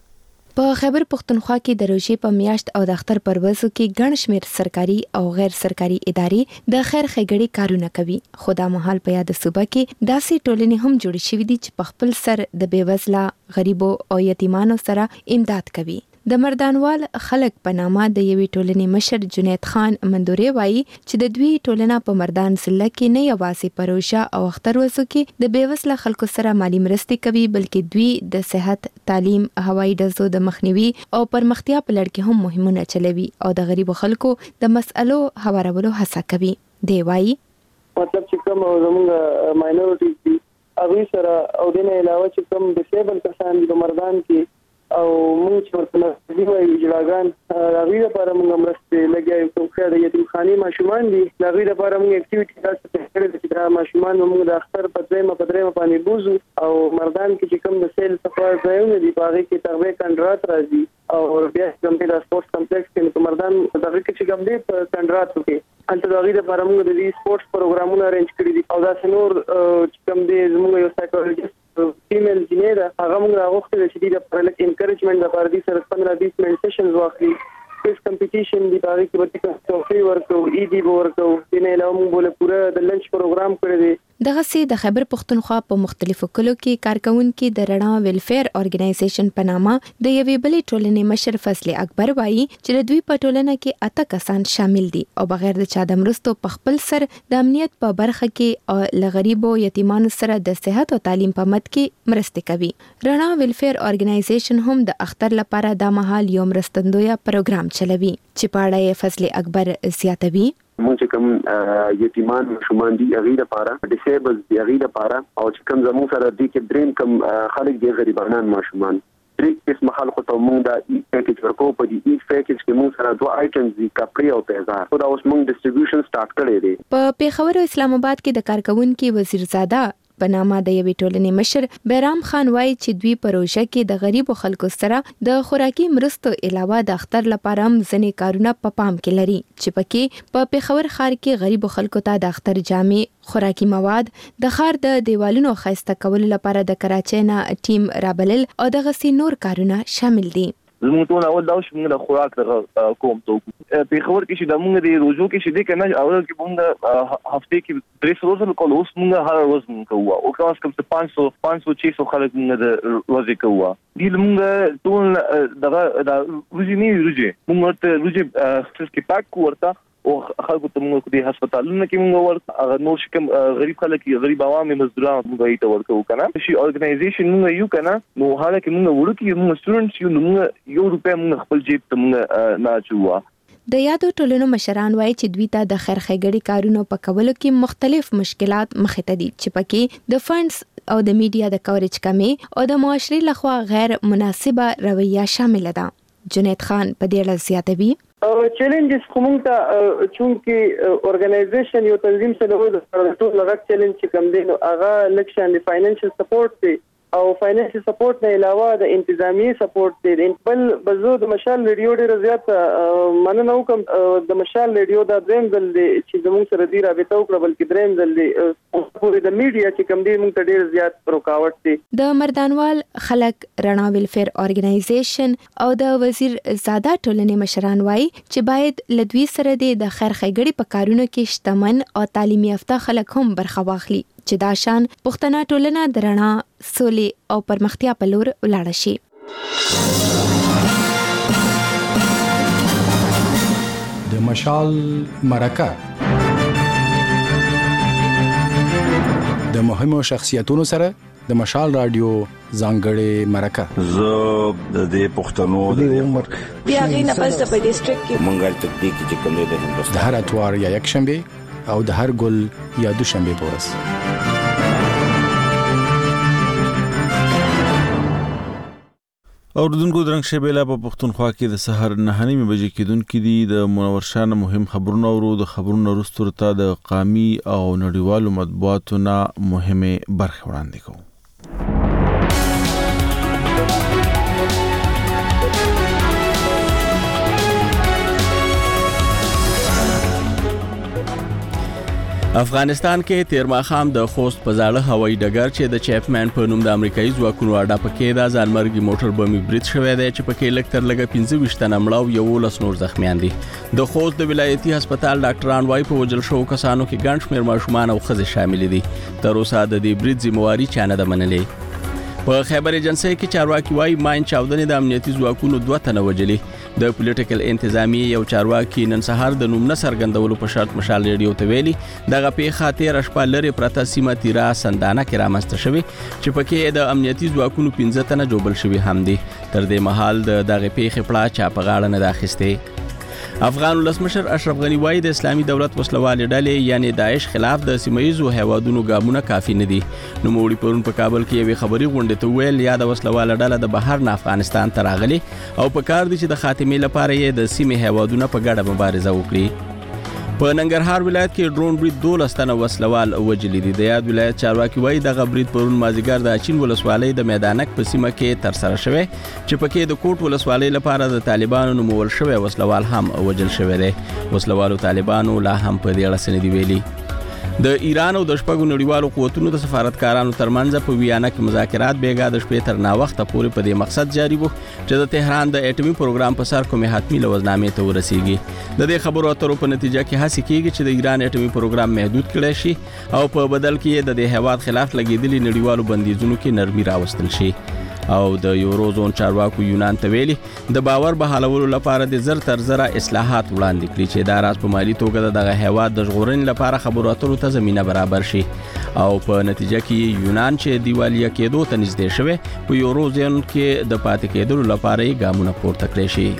په خیبر پښتونخوا کې د روژې په میاشت او د اختر پر ورځو کې ګڼ شمېر سرکاري او غیر سرکاري ادارې د خیر ښېګڼې کارونه کوي. خو دا مهال په یاد صوبه کې داسې ټولنې هم جوړې شوې دي چې په خپل سر د بېوزله، غریبو او یتیمانو سره امداد کوي. د مردانوال خلک په نامه د یوې ټولنې مشر جنید خان مندوري وایي چې د دوی ټولنه په مردان ضلع کې نه یوازې په روژه او اختر ورځو کې د بېوزله خلکو سره مالی مرستې کوي، بلکې دوی د صحت، تعلیم، هوایي ډزو د مخنیوي او پرمختیا په لړ کې هم مهمونه چلوي او د غریبو خلکو د مسألو هوارولو هڅه کوي. دی وایي مطلب چې کوم زموږ ماینورټیز دي هغوی سره او دې نه علاوه چې کوم ډسیبل کسان دي په مردان کې او موږ چې ورته نږدې وایو جلاګان هغوی لپاره موږ مرستې لګیا یو. کوم ښه د یتیمخانې ماشومان دي د هغوی لپاره موږ اکټیویټي داسې کړې ده چې دا ماشومان به موږ د اختر په درېیمه باندې بوځو او مردان کې چې کوم د سیل څخه ځایونه دي په هغې کې تغذیه کنډرات راځي او بیا چې کوم دی د سپورټس کمپلیکس کې په مردان په هغې کې چې کوم دی په کنډراتو کې هلته د هغوی لپاره موږ د دې سپورټس پروګرامونه ارینج کړي دي او داسې نور چې کوم دی زموږ یو سایکولوژیست فیمیل جنې ده هغه موږ راغوښتې ده چې دوی لپاره لږ انکریجمنټ لپاره دوی سره 15-20 منټ سیشنز واخلي. کویز کمپټیشن دی په هغې کې به تحفې ورکوو، عیدي به ورکوو. دې نه علاوه موږ به پوره د لنچ پروګرام کړی دی. دغسې د خیبر پښتونخوا په مختلفو کلو کې کارکوونکي د رڼا ویلفیر ارګنایزیشن په نامه د یوې بلې ټولنې مشر فضل اکبر وایي چې د دوی په ټولنه کې 8 کسان شامل دي او بغیر د چا د مرستو په خپل سر د امنیت په برخه کې او له غریبو یتیمانو سره د صحت او تعلیم په مد کې مرستې کوي. رڼا ویلفیر ارګنایزیشن هم د اختر لپاره د مهال یو مرستندویه پروګرام چلوي چې په اړه یې فضل اکبر زیاتوي. مونږ چې کوم یتیمان ماشومان دي هغوی لپاره ډسیبل دي هغوی لپاره او چې کوم زموږ سره دي کې دریم کوم خلک دي غریبانان ماشومان درې قسمه خلکو ته مونږ دا پیکیج ورکوو. په دې پیکیج کې مونږ سره 2 آیټمز دي کپړې او پیزار. خو دا اوس مونږ ډسټریبیوشن سٹارټ کړی دی. په پیښور او اسلام آباد کې د کارکوونکي وزیرزاده په نامه د یوې ټولنې مشر بیرام خان وایي چې دوی په روژه کې د غریبو خلکو سره د خوراکي مرستو علاوه د اختر لپاره هم ځینې کارونه په پام کې لري چې پکې په پیښور ښار کې غریبو خلکو ته د اختر جامې، خوراکي مواد، د ښار د دیوالونو ښایسته کولو لپاره د کراچۍ نه ټیم رابلل او دغسې نور کارونه شامل دي. زموږ ټول اول دا چې موږ د خوراک کوم ته پیښور کې چې د موږ د روزو کې چې دی کنه اول کې موږ هفته کې 300 ورځې کول اوس موږ هر ورځ کوو او کله کم 500 خلک موږ د ورځې کوو. دې موږ ټول دغه د روزي نه موږ ته روزي کې پاک ورته او خلکو ته موږ د هسپتالونو کې موږ ورته نور شکم غریب خلک غریب عوام مزدوران موږ ته ورکو کنه. شي ارګنایزیشن موږ یو کنه نو حاله کې موږ ورکی موږ سټوډنټس یو موږ یو روپیا موږ خپل جیب ته موږ نه چوا. د یادو ټولنو مشران وایي چې دوی ته د خیر ښېګڼې کارونو په کولو کې مختلف مشکلات مخې ته دي چې پکې د فنډز او د میډیا د کوریج کمی او د معاشري لخوا غیر مناسبه رویه شامل ده. جنید خان په دې اړه زیاتوي. چیلنجز کوم ته چونکی ارګنایزیشن یو تنظیم سره د ټول لغت چیلنج چې کوم دی نو هغه لکشن د فاینانشل سپورټ دی او فاینانشل سپورټ نه علاوه د انتظامی سپورټ دی. بل بزو د مشال ریډیو ډیر زیات مننه وکم د مشال ریډیو د دریم ځل دی چې زموږ سره دی رابطه وکړه، بلکې دریم ځل دی پورې د میډیا چې کوم دی موږ ته ډیر زیات رکاوټ دی. د مردانوال خلک رڼا ویلفیر اورګنایزیشن او د وزیر زاده ټولنې مشران وایي چې باید لدوی سره د خیر ښېګړې په کارونو کې شتمن او تعلیم یافته خلک هم برخه واخلي چې دا شان پښتنه ټولنه د رڼا، سولې او پرمختیا په لور ولاړه شي. د مشال مرکه د مهمو شخصیتونو سره د مشال رادیو ځانګړې مرکه. زه د دې پښتنو د عمر بیا غینه پس په ډیسټریکټ کې منګل تکتیک چې کوم دی د هندوستان د هر اتوار یا یک شنبه او د هر ګل یا دوشنبه پورس. اوردونکو درنګ شبيله په پښتونخوا کې د سحر 9:30 بجې کېدونکې دي د منور شاه مهم خبرونه ورو د خبرونو وروسته ته د قامي او نړیوالو مطبوعاتو نه مهمه برخه وړاندې کوو. افغانستان کې تیر ماښام د خوست په زاړه هوایي ډګر چې د چیپمن په نوم د امریکایي ځواکونو اډه پکې د ځانمرګي موټر بمي برید شوی دی چې پکې لږ تر لږه 25 تنه مړه او 11 نور زخمیان دي. د خوست د ولایتي هسپتال ډاکټران وايي په وژل شوو کسانو کې ګڼ شمېر ماشومان او ښځې شامل دي. تر اوسه د دې برید ذمہواري چا نه ده منلې. په خیبر ایجنسی کې چارواکي وايي ماین چاودنې د امنیتي ځواکونو 2 تنه وژلي. د پولیټیکل انتظامی یو چارواکي نن سهار د نوم نه څرګندولو په شرط مشال ریډیو ته ویلي دغه پیښه تیر شپه لري پرته سیمه تیرا سندانه کې رامنځته شوې چې پکې د امنیتي ځواکونو 15 تنه جوړل شوي هم دي. تر دې مهال دغه پیښه پړه چا په غاړه نه داخسته. افغان ولسمشر اشرف غنی وایي د اسلامي دولت وسلوالې ډلې یعنی داعش خلاف د سیمایزو هیوادونو ګامونه کافي نه دي. نو موړي پرون په کابل کې یوې خبري غونډې ته ویل یا د وسلواله ډله د بهر نه افغانستان ته راغلي او په کار دي چې د خاتمې لپاره یې د سیمې هیوادونو په ګډه مبارزه وکړي. په ننګرهار ولایت کې ډرون برید 12 تنه وسلوال وژلي دي. د یاد ولایت چارواکي وایي دغه برید پرون مازیګر د اچین ولسوالۍ د میدانک په سیمه کې تر سره شوی چې پکې د کوټ ولسوالۍ لپاره د طالبانو نومول شوی وسلوال هم وژل شوی دی. وسلوالو طالبانو لا هم په دې اړه څه نه دي ویلي. د ایران او د شپږو نړیوالو قوتونو د سفارتکارانو ترمنځ په ویانا کې مذاکرات بیګا د شپې تر ناوخته پورې په دې مقصد جاری وو چې د تهران د اټومي پروګرام په سر کومې حتمي لوزنامې ته ورسیږي. د دې خبرو اترو په نتیجه کې هڅه کیږي چې د ایران اټومي پروګرام محدود کړي شي او په بدل کې د دې هیواد خلاف لګیدلي نړیوالو بندیزونو کې نرمي راوستل شي. او د یورو زون چارواکو یونان ته ویلي د باور بحالولو لپاره د زر تر زره اصلاحات وړاندې کړي چې دا راز په مالی توګه دغه هیواد د ژغورنې لپاره خبرو اترو ته زمينه برابر شي او په نتیجه کې یونان چې دیوالیا کېدو ته نږدې شوی په یورو زون کې د پاتې کېدلو لپاره یې ګامونه پورته کړی شي.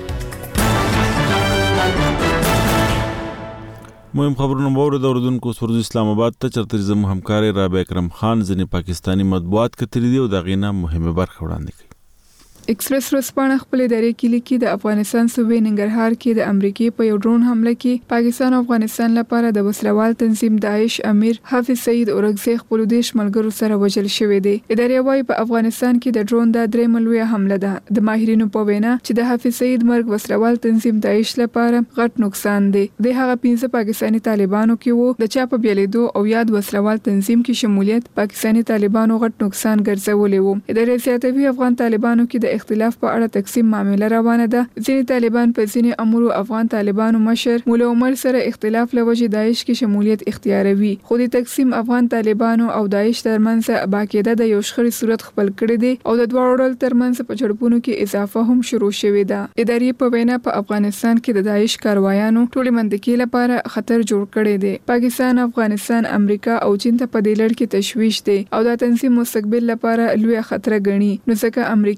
مهم خبرونه باور د اردوونکو سپورت اسلام آباد ته چرته زموږ همکار رابع اکرم خان ځنې پاکستانی مطبوعات کتري دي او دا غینه مهمه برخه وړاندې کوي. ایکسپریس ورځپاڼه خپل ادارې کې لیکي د افغانستان صوبې ننګرهار کې د امریکای په یو ډرون حمله کې پاکستان او افغانستان لپاره د وسلوال تنظیم داعش امیر حافظ سعید اورګزی خپل دیش ملګرو سره وژل شوی دی. ادارې وايي په افغانستان کې د ډرون د درې ملوي حمله ده. د ماهرینو په وینا چې د حافظ سعید مرګ وسلوال تنظیم داعش لپاره غټ نقصان دی. د هغه 15 پاکستانی طالبانو کې وو د چا په بیلیدو او یاد وسلوال تنظیم کې شمولیت پاکستانی طالبانو غټ نقصان ګرځولې وو. ادارې زیاتوي افغان طالبانو کې د اختلاف په اړه تقسیم معاملې روانه ده. ځینې طالبان په ځینې امور افغان طالبانو مشر مولا عمر سره اختلاف لوجې داعش کې شمولیت اختیاروي. خو د تقسیم افغان طالبانو او داعش ترمنځ باقاعده د یو شخړې صورت خپل کړی دی او د دوه ډول ترمنځ په جړپونو کې اضافه هم شروع شوې ده. ادارې په وینا په افغانستان کې د داعش کاروایانو ټولې منطقې لپاره خطر جوړ کړی دی. پاکستان، افغانستان، امریکا او چین ته په دې لړ کې تشویش دی او دا تنظیم مستقبل لپاره لوی خطر ګڼي. نو ځکه امریکای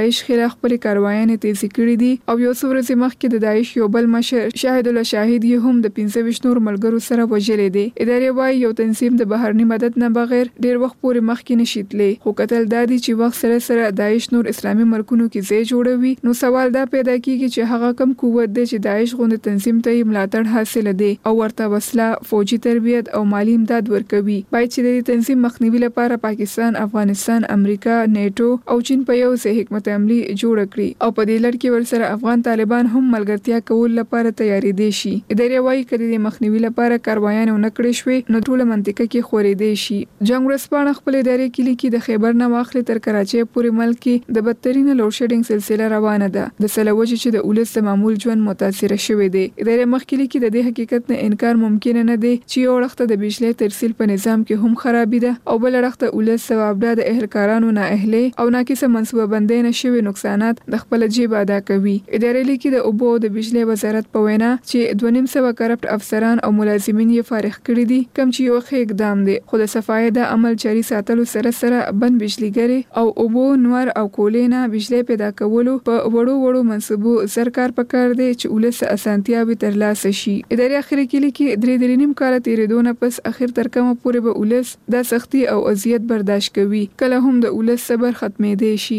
داعش خلاف خپل کاروایانې تیزی کړې دي او یو څو ورځې مخکې د داعش یو بل مشر شاهد الله شاهد یې هم د 25 نور ملګرو سره وژلې دي. ادارې وايي یو تنظیم د بهرني مدد نه بغیر ډیر وخت پورې مخکې نشي تللی، خو کتل دادي چې وخت سره سره داعش نور اسلامي ملکونو کې ځای جوړوي. نو سوال دا پیدا کیږي چې هغه کم قوت دی چې داعش غوند تنظیم ته ملاتړ حاصل دي او ورته وسله، فوجي تربیت او مالی امداد ورکوي. باید چې د تنظیم مخنیوي لپاره پاکستان، افغانستان، امریکا، نیټو او چین په یو ځای حکمت عملی جوړ کړي او په دې لړ کې ورسره افغان طالبان هم ملګرتیا کول لپاره تیاری دي شي. ادارې وايي کړي د مخنیوي لپاره کاروایان نه کړی شوی نو ټول منطقه کې خورې دي شي. جنگ ورسپانه خپل ادارې کې لیکي د خیبر نه واخلې تر کراچۍ پورې ملک کې د بدترین لوډ شیډینګ سلسله روانه ده. د سلوجه چې د اولس د معمول ژوند متاثر شوی دی. ادارې مخکې لیکي د دې حقیقت نه انکار ممکن نه دی چې یو وخت د بجلی ترسیل په نظام کې هم خرابې ده او بل وخت اولس ثوابدار د اهلکارانو نه اهلي او ناقصه منصوبه بندۍ نشوي نقصانات د خپل جیب ادا کوي. ادارې لیکي د اوبو د بجلی وزارت په وینا چې 2.5 کرپټ افسران او ملازمین یې فارغ کړي دي، کم چې یو ښه اقدام دی، خو د صفایي د عمل جاري ساتلو سره سره بند بجلیګری او اوبو، نور او کولې نه بجلی پیدا کولو په وړو منصوبو سرکار پکار دی چې ولس اسانتیاوي ترلاسه شي. ادارې اخر کې لیکي 3.5 کال تیرېدو نه پس اخر تر کومه پورې به ولس د سختي او اذیت برداشت کوي، کله هم د ولس صبر ختمېدی شي.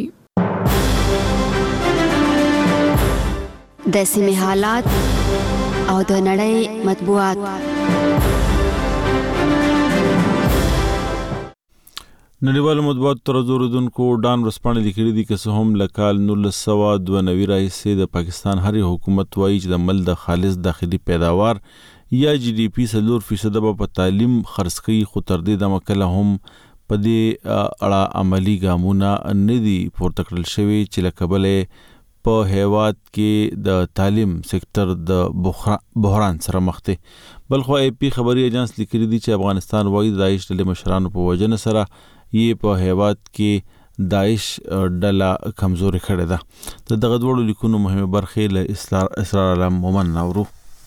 د سیمې حالات او د نړۍ مطبوعات. نړیوالو مطبوعاتو تر اوریدونکو ډان ورسپانې لیکلي دي که څه هم له کال 1992 راهیسې د پاکستان هر حکومت وایي چې د ملک د خالص داخلي پیداوار یا جی ډي پی 4% په تعلیم خرڅ کوي، خو تر دې دمه کله هم په دې اړه عملی ګامونه نه دي پورته کړل شوي چې له کبله په هیواد کې د تعلیم سکتر د بحران سره مخ دی. بلخو ای پی خبري ایجنس لیکلي دي چې افغانستان وايي د داعش ډلې مشرانو په وجنه سره یې په هیواد کې داعش ډله کمزوري کړې ده. دغه ډول لیکونو مهمه برخې له اسرار علم مومن نورو.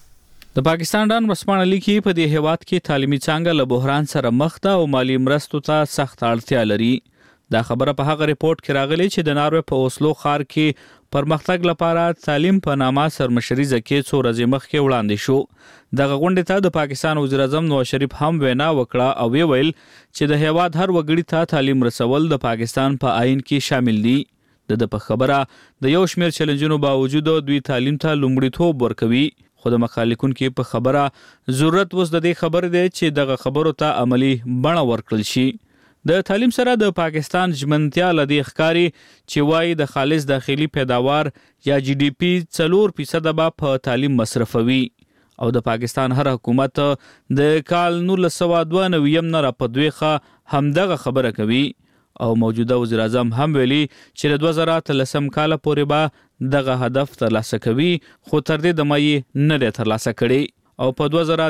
د پاکستان ډان ورسپانه لیکي په دې هیواد کې تعلیمي څانګه له بحران سره مخ ده او مالی مرستو ته سخت اړتیا لري. دا خبره په هغه ریپورت کې راغلي چې د ناروې په اوسلو ښار کې پرمختګ لپاره تعلیم په نامه سرمشري ځکه څو ورځې مخکې وړاندې شو. دغه غونډې ته د پاکستان وزیر اعظم نواز شریف هم وینا وکړه او ویل چې د هیواد هر وګړي ته تعلیم رسول د پاکستان په آئین کې شامل دي. د په خبره د یو شمېر چیلنجونو باوجود دوی تعلیم ته لومړیتوب ورکوي، خو د مخالفین کې په خبره ضرورت وس د دې خبر دی چې دغه خبرو ته عملی بڼه ورکړل شي. د تعلیم سره د پاکستان ژمنتیا لدی ښکاری چې وایي د خالص داخلي پیداوار یا جی ډي پی 4% به په تعلیم مصرفوي او د پاکستان هر حکومت د کال 1992 نه را پدويخه همدغه خبره کوي او موجوده وزیر اعظم هم ویلي چې د 2013 کال پورې به دغه هدف ترلاسه کوي، خو تر دې دمه یې نه دی ترلاسه کړی او په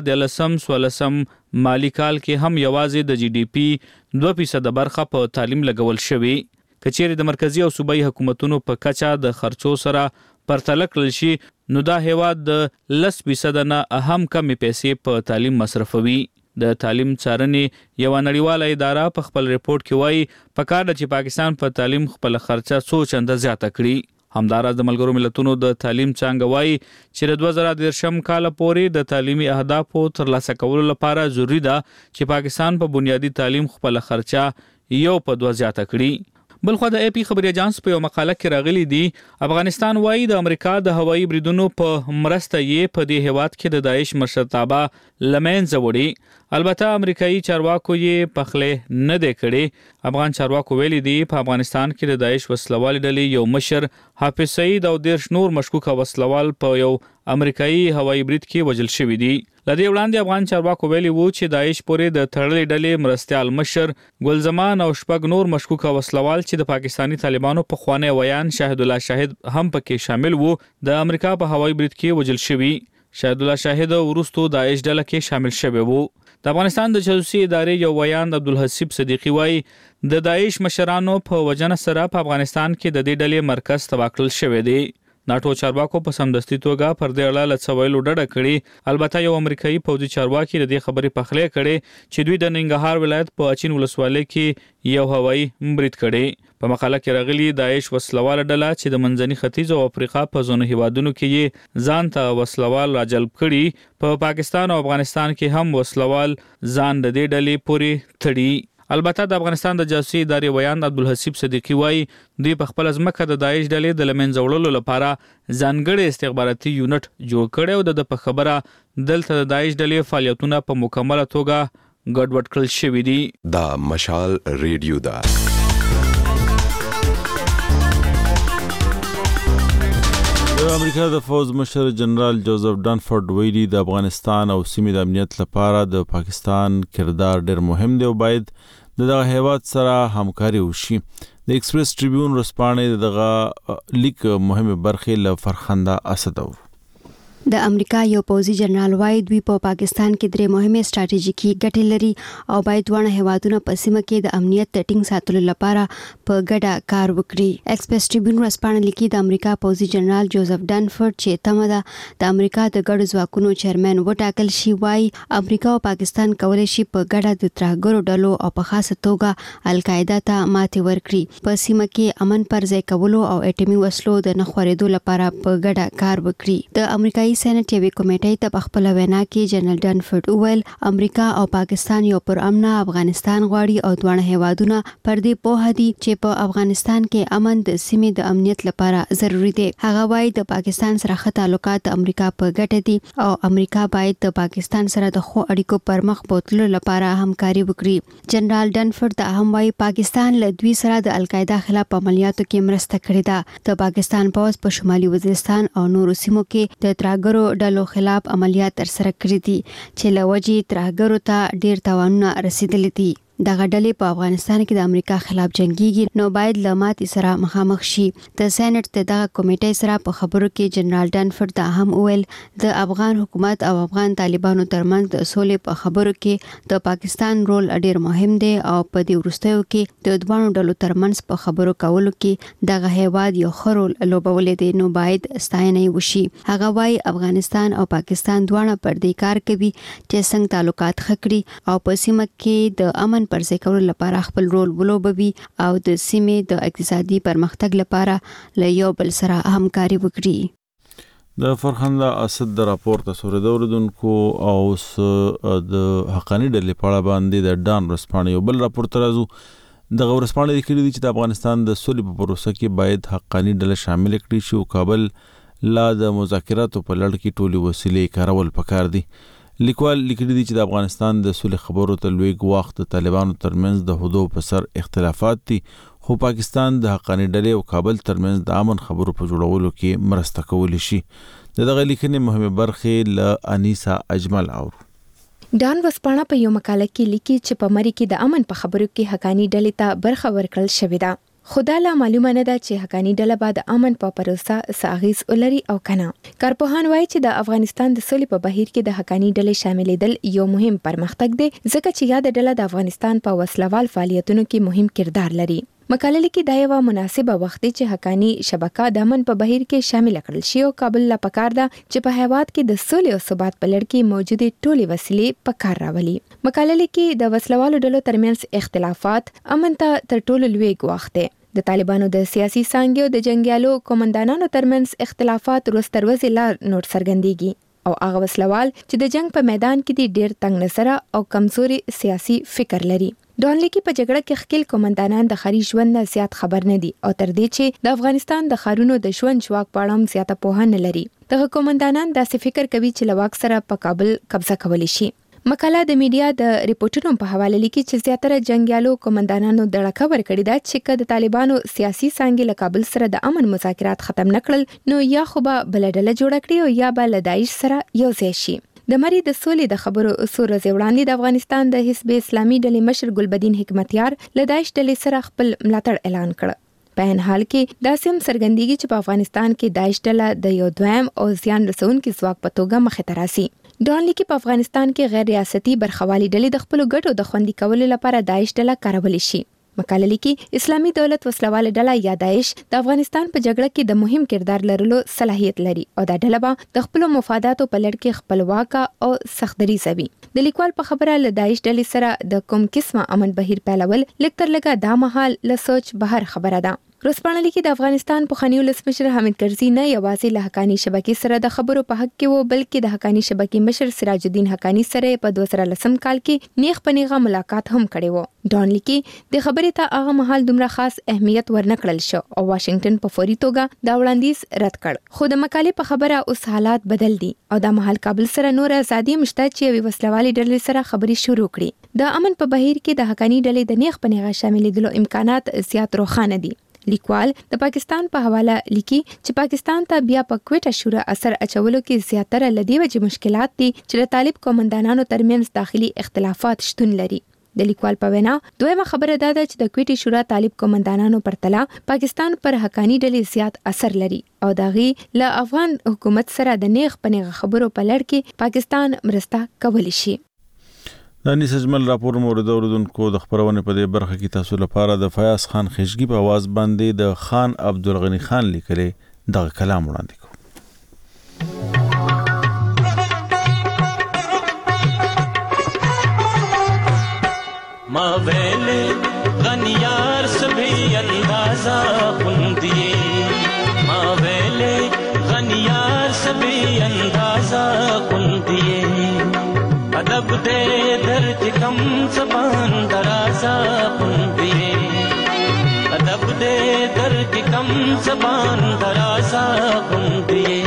2013-14 مالی کال کې هم یوازې د جی ډي پی 2% برخه په تعلیم لګول شوی. کچېرې د مرکزی او صوبایي حکومتونو په کچا د خرچو سره پرتله کړل شي نو دا هیواد د 10% نه اهم کمی پیسې په تعلیم مصرفوي. د تعلیم څارنې یو نړیواله اداره په خپل ریپورت کې وایي پکار ده چې پاکستان په تعلیم خپل خرچه څو چنده زیاته کړي. همداراز د ملګرو ملتونو د تعلیم څانګه وایي چې د 2013 کال پورې د تعلیمي اهدافو ترلاسه کولو لپاره ضروری ده چې پاکستان په بنیادی تعلیم خپل خرچه 1.2 زیاته کړي. بلخو د ای پی خبري اجانس په یو مقاله کې راغلي دي افغانستان وایي د امریکا د هوایي بریدونو په مرسته یې په دې هیواد کې د داعش مشرتابه لمنځه وړي. البته امریکایي چارواکو یې پخله نه دی کړي. افغان چارواکو ویلي دي په افغانستان کې د داعش وسلوال ډلې یو مشر حافظ سعید او 10 نور مشکوک وسلوال په یو امریکایي هوایي برید کې وژل شوی دي. لدې وړاندې افغان چارواکو ویلي وو چې داعش پورې د تړلې ډلې مرستيال مشر ګلزمان او شپږ نور مشکوک وسلوال چې د پاکستانی طالبانو په خوانه ویان شاهد الله شاهد هم پکې شامل وو د امریکا په هوایي برید کې وژل شوی. شاهد الله شاهد ورستو داعش ډله کې شامل شوی وو. د افغانستان د جاسوسي ادارې یو ویان عبدالحسیب صدیقی وایي د داعش مشرانو په وجنه سره په افغانستان کې د دې ډلې مرکز تباکل شوی دی. ناتو چارواکو په سمدستي توګه پر دې اړه لڅویلو ډډه کړې. البته یو امریکایي پوځي چارواکي د دې خبرې پخلی کړي چې دوی د ننګرهار ولایت په اچین ولسوالۍ کې یو هوایي برید کړي. په مقاله کې راغلي داعش وسلواله ډله چې د منځني ختیځ او افریقا په ځینو هیوادونو کې یې ځان ته وسلوال راجلب کړي، په پاکستان او افغانستان کې هم وسلوال ځان د دې ډلې پورې تړي. البته د افغانستان د جاسوسي ادارې ویاند عبدالحسیب صدیقي وایي دوی په خپل ځمکه د داعش ډلې د لمنځه وړلو لپاره ځانګړي استخباراتي یونټ جوړ کړی او د په خبره دلته د داعش ډلې فعالیتونه په مکمله توګه ګډوډ کړل شوي دي. دا مشال ریډیو دا د امریکا د فوز مشر جنرال جوزف ډانفورد ویلي د افغانستان او سیمې د امنیت لپاره د پاکستان کردار ډېر مهم دی او باید دغه هیواد سره همکاري وشي. د ایکسپریس ټریبیون ورځپاڼې دغه لیک مهمه برخه له فرخنده اسدو. د امریکا یو پوځي جنرال وايي دوی په پاکستان کې درې مهمه ستراتیژیکي ګټې لري او باید ونه هیوادونه په سیمه کې د امنیت د ټینګ ساتلو لپاره په ګډه کار وکړي. ایکسپریس ټریبیون ورځپاڼه لیکي د امریکا پوځي جنرال جوزف ډانفورد چې تمه ده د امریکا د ګډو ځواکونو چیرمن وټاکل شي وايي امریکا او پاکستان کولای شي په ګډه د ترهګرو ډلو او په خاصه توګه القاعده ته ماتې ورکړي، په سیمه کې امن پر ځای کولو او اټومي وسلو د نه خورېدو لپاره په ګډه کار وکړي. د امریکایي سېنات یوې کمیټې ته په خپل وینا کې جنرال ډانفورد وویل امریکا او پاکستان یو پر امن افغانستان غواړي او دوه هیوادونه پر دې پوه دي چې په افغانستان کې امن د سیمې د امنیت لپاره ضروری دی. هغه وايي د پاکستان سره ښه تعلقات د امریکا په ګټه دي او امریکا باید د پاکستان سره د ښو اړیکو پر مخ بوتلو لپاره همکاري وکړي. جنرال ډانفورد دا هم وايي پاکستان له دوی سره د القاعده خلاف عملیاتو کې مرسته کړې ده. د پاکستان پوځ په شمالي وزیرستان او نورو سیمو کې د ترهګرو ډلو خلاف عملیات ترسره کړي دي چې له وجې ترهګرو ته ډیر تاوانونه رسیدلي دي. دغه ډلې په افغانستان کې د امریکا خلاف جنگيږي نو باید له ماتې سره مخامخ شي. د سېنات ته دغه کمیټې سره په خبرو کې جنرال ډانفورد دا هم وویل د افغان حکومت او افغان طالبانو ترمنځ د سولې په خبرو کې د پاکستان رول ډیر مهم دی او په دې وروستیو کې د دوه ډلو ترمنځ په خبرو کولو کې دغه هیواد یو ښه رول لوبولی دی نو باید ستاینه وشي. هغه وايي افغانستان او پاکستان دواړه پر دې کار کوي چې څنګه تعلقات ښه کړي او په سیمه کې د امن پر ځای کولو لپاره خپل رول ولوبوي او د سیمې د اقتصادي پرمختګ لپاره له یو بل سره همکاري وکړي. د فرخنده اسد د راپور تصویر دوردونکو او د حقانی ډلې په اړه باندې د ډان ورځپاڼې یو بل راپور ترازو. د ورځپاڼې لیکلي دي چې د افغانستان د سولې په پروسه کې باید حقانی ډله شامل کړي شي او کابل لا د مذاکراتو په لړ کې ټولي وسیلې کارول پکار دي. لیکوال لیکلي دي چې د افغانستان د سولې خبرو ته لوی ګواښ د طالبانو ترمنځ د حدودو په سر اختلافات دي خو پاکستان د حقانی ډلې او کابل ترمنځ د امن خبرو په جوړولو کې مرسته کولی شي. دغه لیکنې مهمه برخه له انیسا اجمل اور. ډان ورځپاڼه په یو مقاله کې لیکي چې په مری کې د امن په خبرو کې حقانی ډلې ته برخه ورکړل شوې ده. خدا لا معلومه نه ده چې حقانی ډله به د امن په پروسه ساغیز ولري او کنه. کارپوهان وایي چې د افغانستان د سولې په بهیر کې د حقانی ډلې شاملېدل یو مهم پرمختګ دی ځکه چې یاد ډله د افغانستان په وسلوال فعالیتونو کې مهم کردار لري. مقاله لیکي دا یو مناسبه وخت دی چې حقانی شبکه د امن په بهیر کې شامل کړل شي او کابل لا پکار ده چې په هیواد کې د سولې او ثبات په لړ کې موجوده ټولي وسیلې په کار راولي. مقاله لیکي د وسلوالو ډلو ترمنځ اختلافات امن ته تر ټولو لوی ګواښ دی. د طالبانو د سیاسي څانګې او د جنگیالو قومندانانو ترمنځ اختلافات روز تر ورځې لا نور څرګندېږي او هغه وسلوال چې د جنگ په میدان کې دي ډیر تنگ نظره او کمزوري سیاسي فکر لري. ډانلی کې په جګړه کې خپل قومندانان د خاري ژوند نه زیات خبر نه دي او تر دې چې د افغانستان د خارونو د ژوند شواک په اړه هم زیاته پوهه نه لري. دغه قومندانان داسې فکر کوي چې له واک سره په کابل قبضه کولی شي. مقاله د میډیا د ریپورټونو په حواله لیکي چې زیاتره جنگیالو قومندانانو دړه ورکړې ده چې که د طالبانو سیاسي څانګې له کابل سره د امن مذاکرات ختم نکړل نو یا خو به بل ډله جوړه کړي او یا به له داعش سره یو ځای شي. د مری د سولې د خبرو څو ورځې وړاندې د افغانستان د حزب اسلامي ډلې مشر ګلبدین حکمتیار له داعش ډلې سره خپل ملاتړ اعلان کړ. په ان حال کې داسې هم څرګندېږي چې په افغانستان کې داعش ډله د یو دویم او زیان رسونکي ځواک په توګه مخې ته راسي. ډانلی کې په افغانستان کې غیر ریاستي برخوالي ډلې د خپل ګټو د خوندي کولو لپاره داعش ډله کارول شي. مقاله لیکي اسلامي دولت وسلواله ډله یا داعش د افغانستان په جګړه کې د مهم کردار لرلو صلاحیت لري او دا ډله به د خپل مفاداتو په لړ کې خپلواک او سختدري سوي. د لیکوال په خبره له داعش ډلې سره د کوم قسمه امن بهیر پیلول لکتر لګه دا مهال له سوچ بهر خبره ده. روسپانه لیکي د افغانستان په خنیو ولسمشر حامد کرزي نه یوازې له حقانی شبکې سره د خبرو په حق کې وو بلکې د حقانی شبکې مشر سراج الدین حقانی سره په 2010 کال کې نیغ پنیغه ملاقات هم کړی وو. ډان لیکي د خبرې ته هغه مهال دومره خاص اهمیت ورنکړل شو او واشنگټن په فوري توګه دا وړاندیز رد کړ. خو د مقالې په خبره اوس حالات بدل دي او دا مهال کابل سره نور ازادي مشته چې وی وسلوالي ډلې سره خبري شروع کړي. د امن په بهیر کې د حقانی ډلې د نیغ پنیغه شاملېدلو امکانات زیات روښانه دي. لیکوال د پاکستان په حواله لیکي چې پاکستان ته بیا په کوټه شورا اثر اچولو کې زیاتره لدی وجه مشکلات دي چې د طالب قومندانانو ترمنځ داخلي اختلافات شتون لري. د لیکوال په وینا دویمه خبره دا ده چې د کوټه شورا طالب قومندانانو پرتله پاکستان پر حقانی ډلې زیات اثر لري او داغي له افغان حکومت سره د نیغ پنیغه خبرو په لړ کې پاکستان مرسته کولی شي. د انیس اجمل راپور مورد اوردونکو د خبرونه په دې برخه کې تاسو لپاره د فیاض خان خشګي په आवाज باندې د خان عبدالغنی خان لیکلي دغه کلام وړاندې کوم. ما ویلے غنیار سبھی اندازہ خندیے ما ویلے غنیار سبھی اندازہ خندیے ادب دے درد کم زبان درازا خندیے ادب دے درد کم زبان درازا خندیے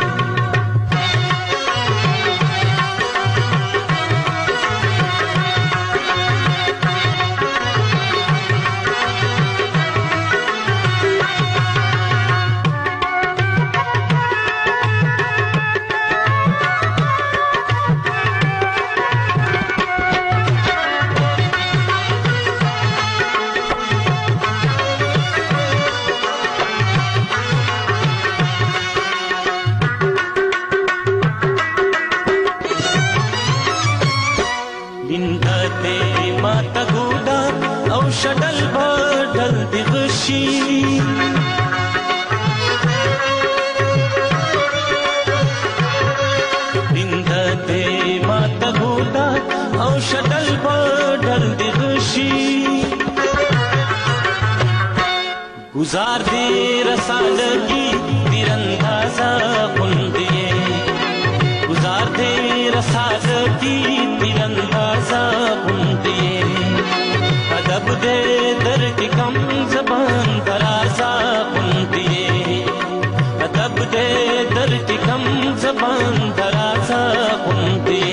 گزار دے رسالگی تیراندازہ خندیے گزار دے رسالگی تیراندازہ خندیے ادب دے درد کم زبان درازہ خندیے ادب دے درد کم زبان درازہ خندیے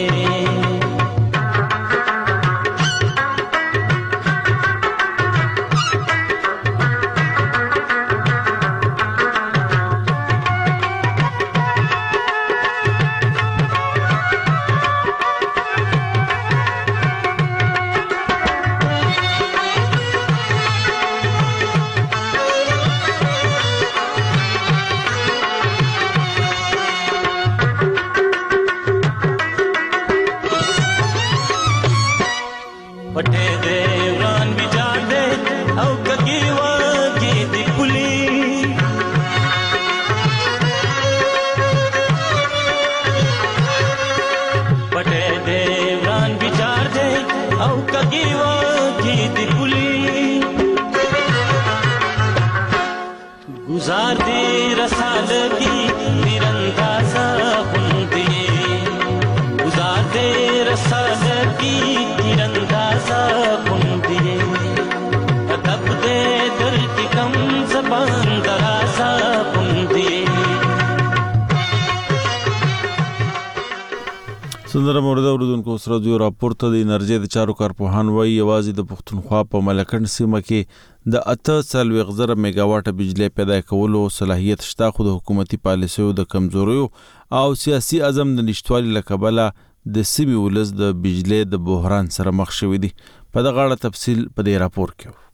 گزار دے رسالگی تیراندازہ خندیے گزار دے رسالگی تیراندازہ خندیے ادب دے درد کم زبان درازہ خندیے سندره مورد اوردونکو سره د راپورته د انرژي د چارو کارپوهان وایي یوازې د پښتونخوا په ملکند سیمه کې د 8.0 میگاواټ بجلی پیدا کولو صلاحیت شته خو د حکومتي پالیسیو د کمزوریو او سیاسي عزم د نشټوالي لکبله د سیمې ولز د بجلی د بحران سره مخ شوی دي. په دغه اړه تفصیل په دې راپور کې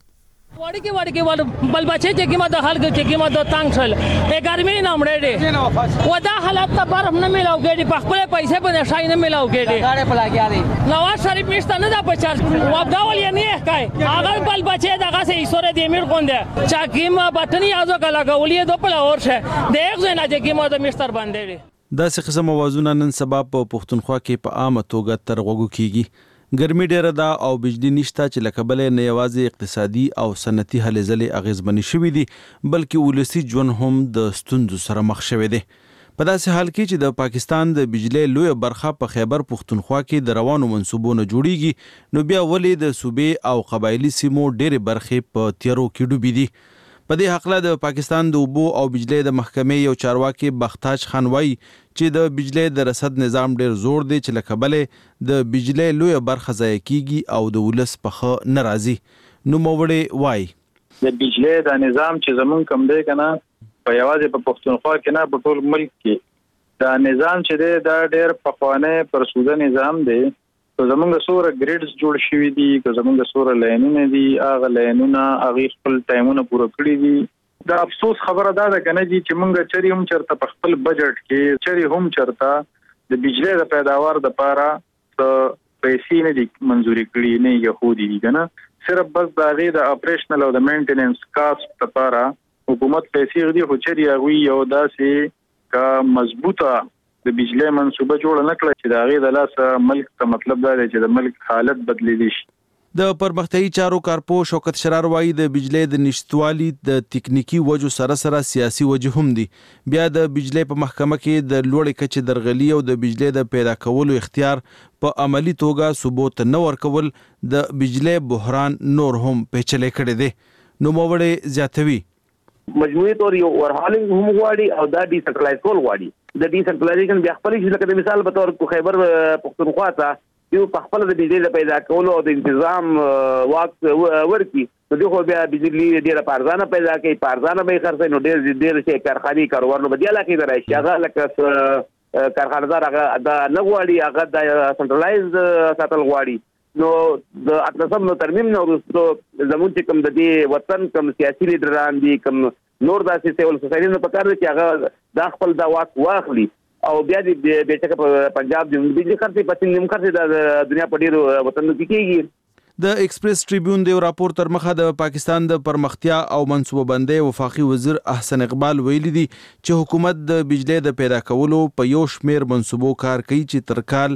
वाड़ी के वाल बल बच्चे जे कीमत हल के कीमत तंग छल ए गर्मी न हमरे दे वदा हालत त बर्फ न मिलाओ के पखले पैसे पर शाई न मिलाओ के गाड़े पला के आरे नवाज शरीफ मिस्त न दा पचास वदा वाल ये नहीं काय अगर बल बच्चे दगा से ईश्वर दे मिर कोन दे चा कीमत बटनी आजो कला गौलिए दो पला और छे देख जना जे कीमत मिस्टर बंदे دا څه قسم اوازونه نن سبا په پښتونخوا کې په عامه توګه تر غوږو کیږي. ګرمي ډیره ده او بجلی نشته چې لکه بلې نه یوازې اقتصادي او صنعتي هلې ځلې اغیزمنې شوي دي بلکې ولسي ژوند هم د ستونزو سره مخ شوی دی. په داسې حال کې چې د پاکستان د بجلی لویه برخه په خیبر پښتونخوا کې د روانو منصوبو نه جوړیږي نو بیا ولې د صوبې او قبایلي سیمو ډېرې برخې په تیارو کې ډوبې دي. په دې حقله د پاکستان د اوبو او بجلی د محکمې یو چارواکي بختاج خان وایي چې د بجلی د رسد نظام ډیر زور دی چې لکه بلې د بجلی لویه برخه ضایع کیږي او د ولس په ښه نه راځي. نوموړی وایي د بجلی د نظام چې زمون کم دی کنه په یوازې په پښتونخوا کې نه په ټول ملک کې دا نظام چې دی دا ډیر پخوانی پرسوده نظام دی. که زمونږ سوره ګریډز جوړ شوي دي که زمونږ سوره لاینونه دي هغه لاینونه هغې خپل ټایمونه پوره کړي دي. دا افسوس خبره دا ده که نه دي چې مونږ چرې هم چېرته په خپل بجټ کې چرې هم چېرته د بجلی د پیداوار دپاره څه پیسې نه دي منظوري کړي نه یې ایښودي دي که نه صرف بس د هغې د اپریشنل او د مینټیننس کاسټ دپاره حکومت پیسې غدي خو چرې هغوی یو داسې که مضبوطه د بجلی منصوبه جوړه نه کړه چې د هغې د لاسه ملک ته مطلب دا دی چې د ملک حالت بدلیدلی شي. د پرمختیایي چارو کارپو شوکت شرار وایي د بجلی د نشتوالي د تکنیکی وجو سره سره سیاسي وجه هم دي. بیا د بجلی په محکمه کې د لوړې کچې درغلي او د بجلی د پیدا کولو اختیار په عملی توګه ثبوت نه ورکول د بجلی بحران نور هم پیچلی کړی دی. نوموړی زیاتوي مجموعي طور یو ورهالینګ هم غواړي او دا ډیسنټرلایز کول غواړي. د ډیسنټرلایزیشن بیا خپل شي لکه د مثال په تور خیبر پښتونخوا ته یو په خپل د بجلی د پیدا کولو او د تنظیم واک ورکی نو دغه بیا بجلی ډیره پارزانه پیدا کوي پارزانه به خرڅ نو ډیر شي کارخاني کاروبار نو بدیاله کې درایي هغه لکه کارخانه‌دار هغه د نغواړي هغه د سنټرلایز ساتل غواړي. نو د اتلسم نو ترمیم نو وروسته زموږ چې کوم د دې وطن کوم سیاسي لیډران دي کوم نور داسې سیول سوسایټي نه پکار دي چې هغه د خپل د واک واخلي او بیا د بیچکه په پنجاب د بجلی خرڅي په سیم خرڅي د دنیا په ډیرو وطنونو کې کیږي. د ایکسپریس ټریبیون د راپور تر مخه د پاکستان د پرمختیا او منصوبه بندي وفاقي وزیر احسن اقبال ویلي دي چې حکومت د بجلی د پیدا کولو په یو شمیر منصوبو کار کوي چې تر کال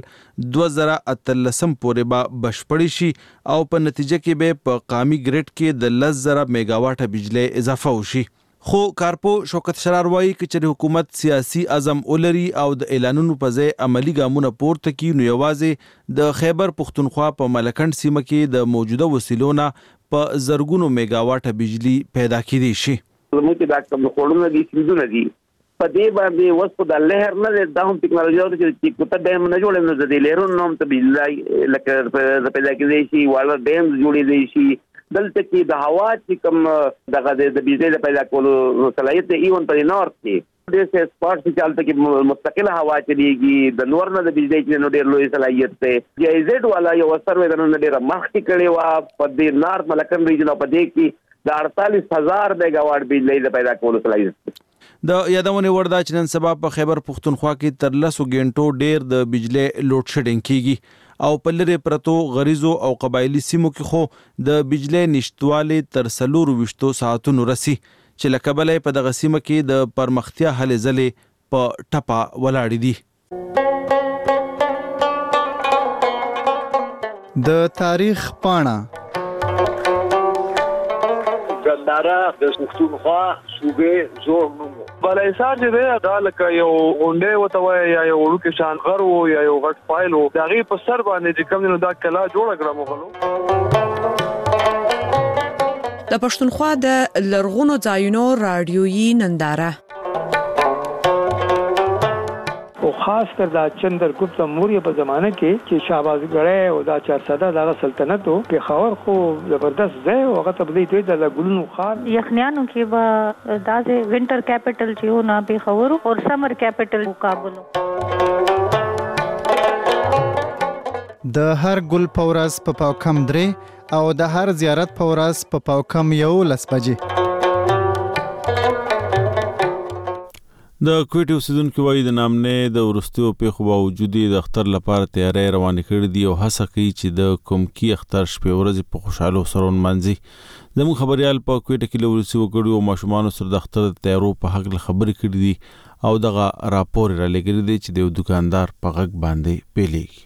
2013 پورې به بشپړ شي او په نتیجه کې به په قامي ګریډ کې د 10,000 میگاواټه بجلی اضافه وشي. خو کارپو شوکت شرار وایي چې حکومت سیاسي عزم ولري او د اعلانونو په ځای عملی ګامونه پورته کړي نو یوازې د خیبر پښتونخوا په ملکنډ سیمه کې د موجوده وسیلو نه په زرګونو میگاواټه بجلی پیدا کېدی شي. زموږ د کوم خورونه دي سیمونه دي په دې باندې وسو د لهر نه د هم ټکنالوژي او چې کوته ډیم نه جوړل نو د لهرونو نوم ته بجلی لکه پیدا کېدی شي والا ډیم جوړې دی شي دلته کې د هوا چې کوم دغه د بجلی د پیدا کولو صلاحیت ایون په نورث کې د سپورت چې چالت کې مستقله هوا چلیږي د نور نه د بجلی کې نو ډېر لوی صلاحیت ته جی زد والا یو سروې د نن ډېر مخکې کړي وا په د نارث ملکن ریجن په دې کې د 48,000 میگاواټ بجلی د پیدا کولو صلاحیت. د یادونه وردا چې نن سبا په خیبر پښتونخوا کې تر 10 غنټو ډېر د بجلی لوډ شیډینګ کیږي او په لری پرتو غریزو او قبایلی سیمو کې خو د بجلی نشټواله تر 24 ساعتونو رسی چې لکه بلې په دغه سیمه کې د پرمختیا هلې ځلې په ټپا ولاړې دي. د تاریخ پاڼه ګنداره د پښتونخوا صوبې زور نوم بلایسار چې دی دا لکه یو اونډې وته وای یا یو ورکه شان غر وو یا یو غټ فایل وو دا غي په سر باندې چې کوم نو دا کلا جوړه کړه مغلو. د پښتونخوا د لرغونو ځایونو رادیويي ننداره او خاص کر دا چندرګپت موریه په زمانه کې چې شاهبازګړی او دا 400 دغه سلطنت او پیښور خو زبردست ځای او هغه ته بدې د لګونو خان یخنیانو کې به داسې وینټر کیپټل چې و نه پیښور او سمر کیپټل کابل. د هر ګل پورز په پاکم درې او د هر زیارت په ورځ په پاوکم 11 بجې. د کوټ اوسیدونکو وايي د نامنې د ورستیو پیښو باوجود د اختر لپاره تیاری روانې کړې دي او هڅه کوي چې د کومکی اختر شپې ورځې په خوشاله سره ونمانځي. زموږ خبريال په کوټه کې له ورسي وګړو او ماشومان سره د اختر تیارو په حق خبرې کړې دي او دغه راپور را لګري دي چې د دکاندار په غږ باندې پیلېږي.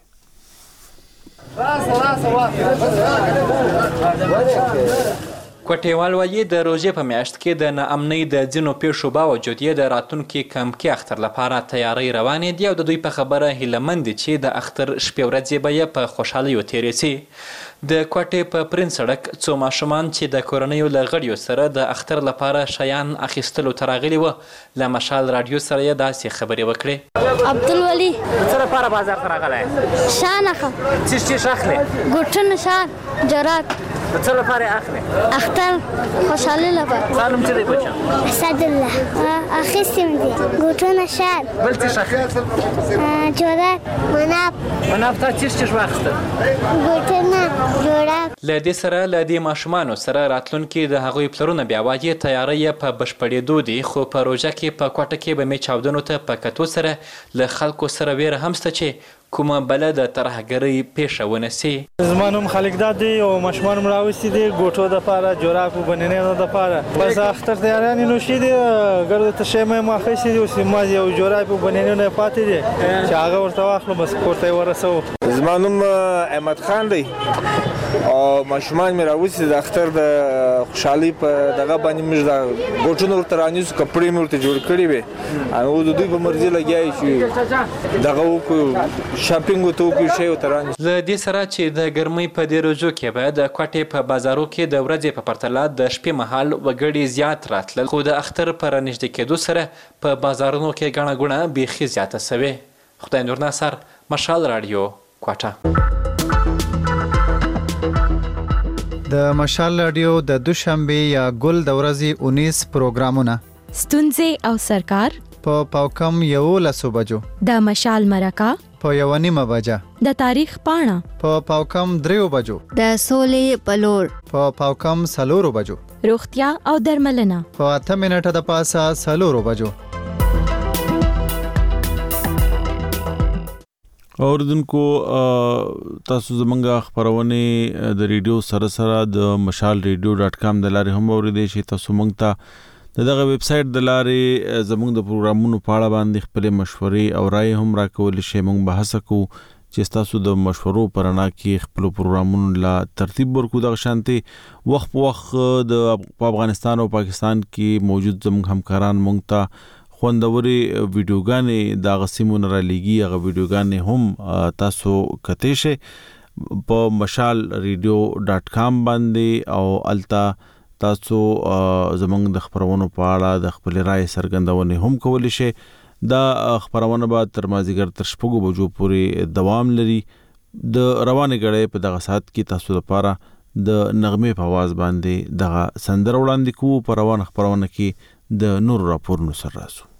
کوټیوال وایي د روزې په میاشت کې د ناامنۍ د ځینو پیښو باوجود یې د راتلونکي کمکی اختر لپاره تیاری روانې دي او د دوی په خبره هیلهمند دي چې د اختر شپې ورځې به یې په خوشحالیو تېرې سي. د کوټې په پرین سړک څو ماشومان چې د کورنیو له غړیو سره د اختر لپاره شیان اخیستلو ته راغلي وه له مشال راډیو سره یې داسې خبرې وکړې. عبدالولي څه لپاره بازار ته راغلی؟ شان اخلم. څه اخلې؟ ګوټونه، شان، جرات. د څه لپاره اخلې؟ اختر خوشحالي لپاره. ستا نوم څه دی بچه؟ اسدالله. اخیستیم دي ګوټونه، شان. بل څه اخلې؟ جرات، مناف. مناف تا څه واخیستل؟ ګوټونه، جرات. له دې سره له دې ماشومانو سره راتلونکي د هغوی پلرونه بیا وایي تیاری یې په بشپړېدو دي، خو په روژه کې په کوټه کې به مې چاودنو ته په کتو سره له خلکو سره ویره هم شته چې کومه بله د ترهګرۍ پیښه ونه سي. زما نوم خالق داد دی او ماشومان مې راوستي دي ګوټو دپاره، جورابو، بنینو دپاره. بس اختر تیارانې نوشي دي، ګردو تشۍ مې هم اخیستي دي، اوس یې یو جوراب او بنینونه یې پاتې دي چې هغه ورته واخلو بس کور ته یې ورسوو. زما نوم احمد خان دی او ماشومان مې راوستي د اختر د خوشحالۍ په دغه باندې موږ د ګوټونه ورته رانیسو، کپړې مې ورته جوړ کړي وې او د دوی په مرضي لګیا یې چې دغه وکړو، شاپینګ ورته وکړو، شی ورته رانیسو. له دې سره چې د ګرمۍ په دې روژو کې به د کوټې په بازارو کې د ورځې په پرتله د شپې مهال وګړي زیات راتلل، خو د اختر په رانږدې کېدو سره په بازارونو کې ګڼه ګوڼه بیخي زیاته سوې. خدای نور ناصر، مشال راډیو، کوټه. د مشال راډیو د دوشنبه یا ګل د ورځې 19 پروګرامونه ستونزې او سرکار په پاوکم 11 بجو، د مشال مرکه په 1:30 بجه، د تاریخ پاڼه په پاوکم 3 بجو، د سولې پلور په پاوکم 4 بجو، روغتیا او درملنه په 8 منټه د پاسه 4 بجو. اوردونکو تاسو زمونږ خبرونه د ریډیو سره سره د mashalradio.com د لارې هم اوریدئ شئ. تاسو مونږ ته دغه ویب سټ د لارې زمونږ د پروګرامونو په اړه باندې خپل مشورې او رائے هم راکول شئ. مونږ به هڅه کوو چې تاسو د مشورو پرانا کې خپل پروګرامونو لا ترتیب ورکو. د شانتي وخت د افغانستان او پاکستان کې موجود زمونږ همکاران مونږ ته خوندوري ویډیوګانې د غسیمون را لګي، هغه ویډیوګانې هم تاسو کته شئ په mashalradio.com باندې او التا تاسو زمونږ د خبرونو په اړه د خپل رائے څرګندونه هم کولی شئ. دا خبرونه به تر مازیګر تر 6 بجو پورې دوام لري. د روانې غړې په دغه ساعت کې تاسو لپاره د نغمه په आवाज باندې دغه سندره وړاندې کوو. په روان خبرونه کې د نور راپورونو سره راسو.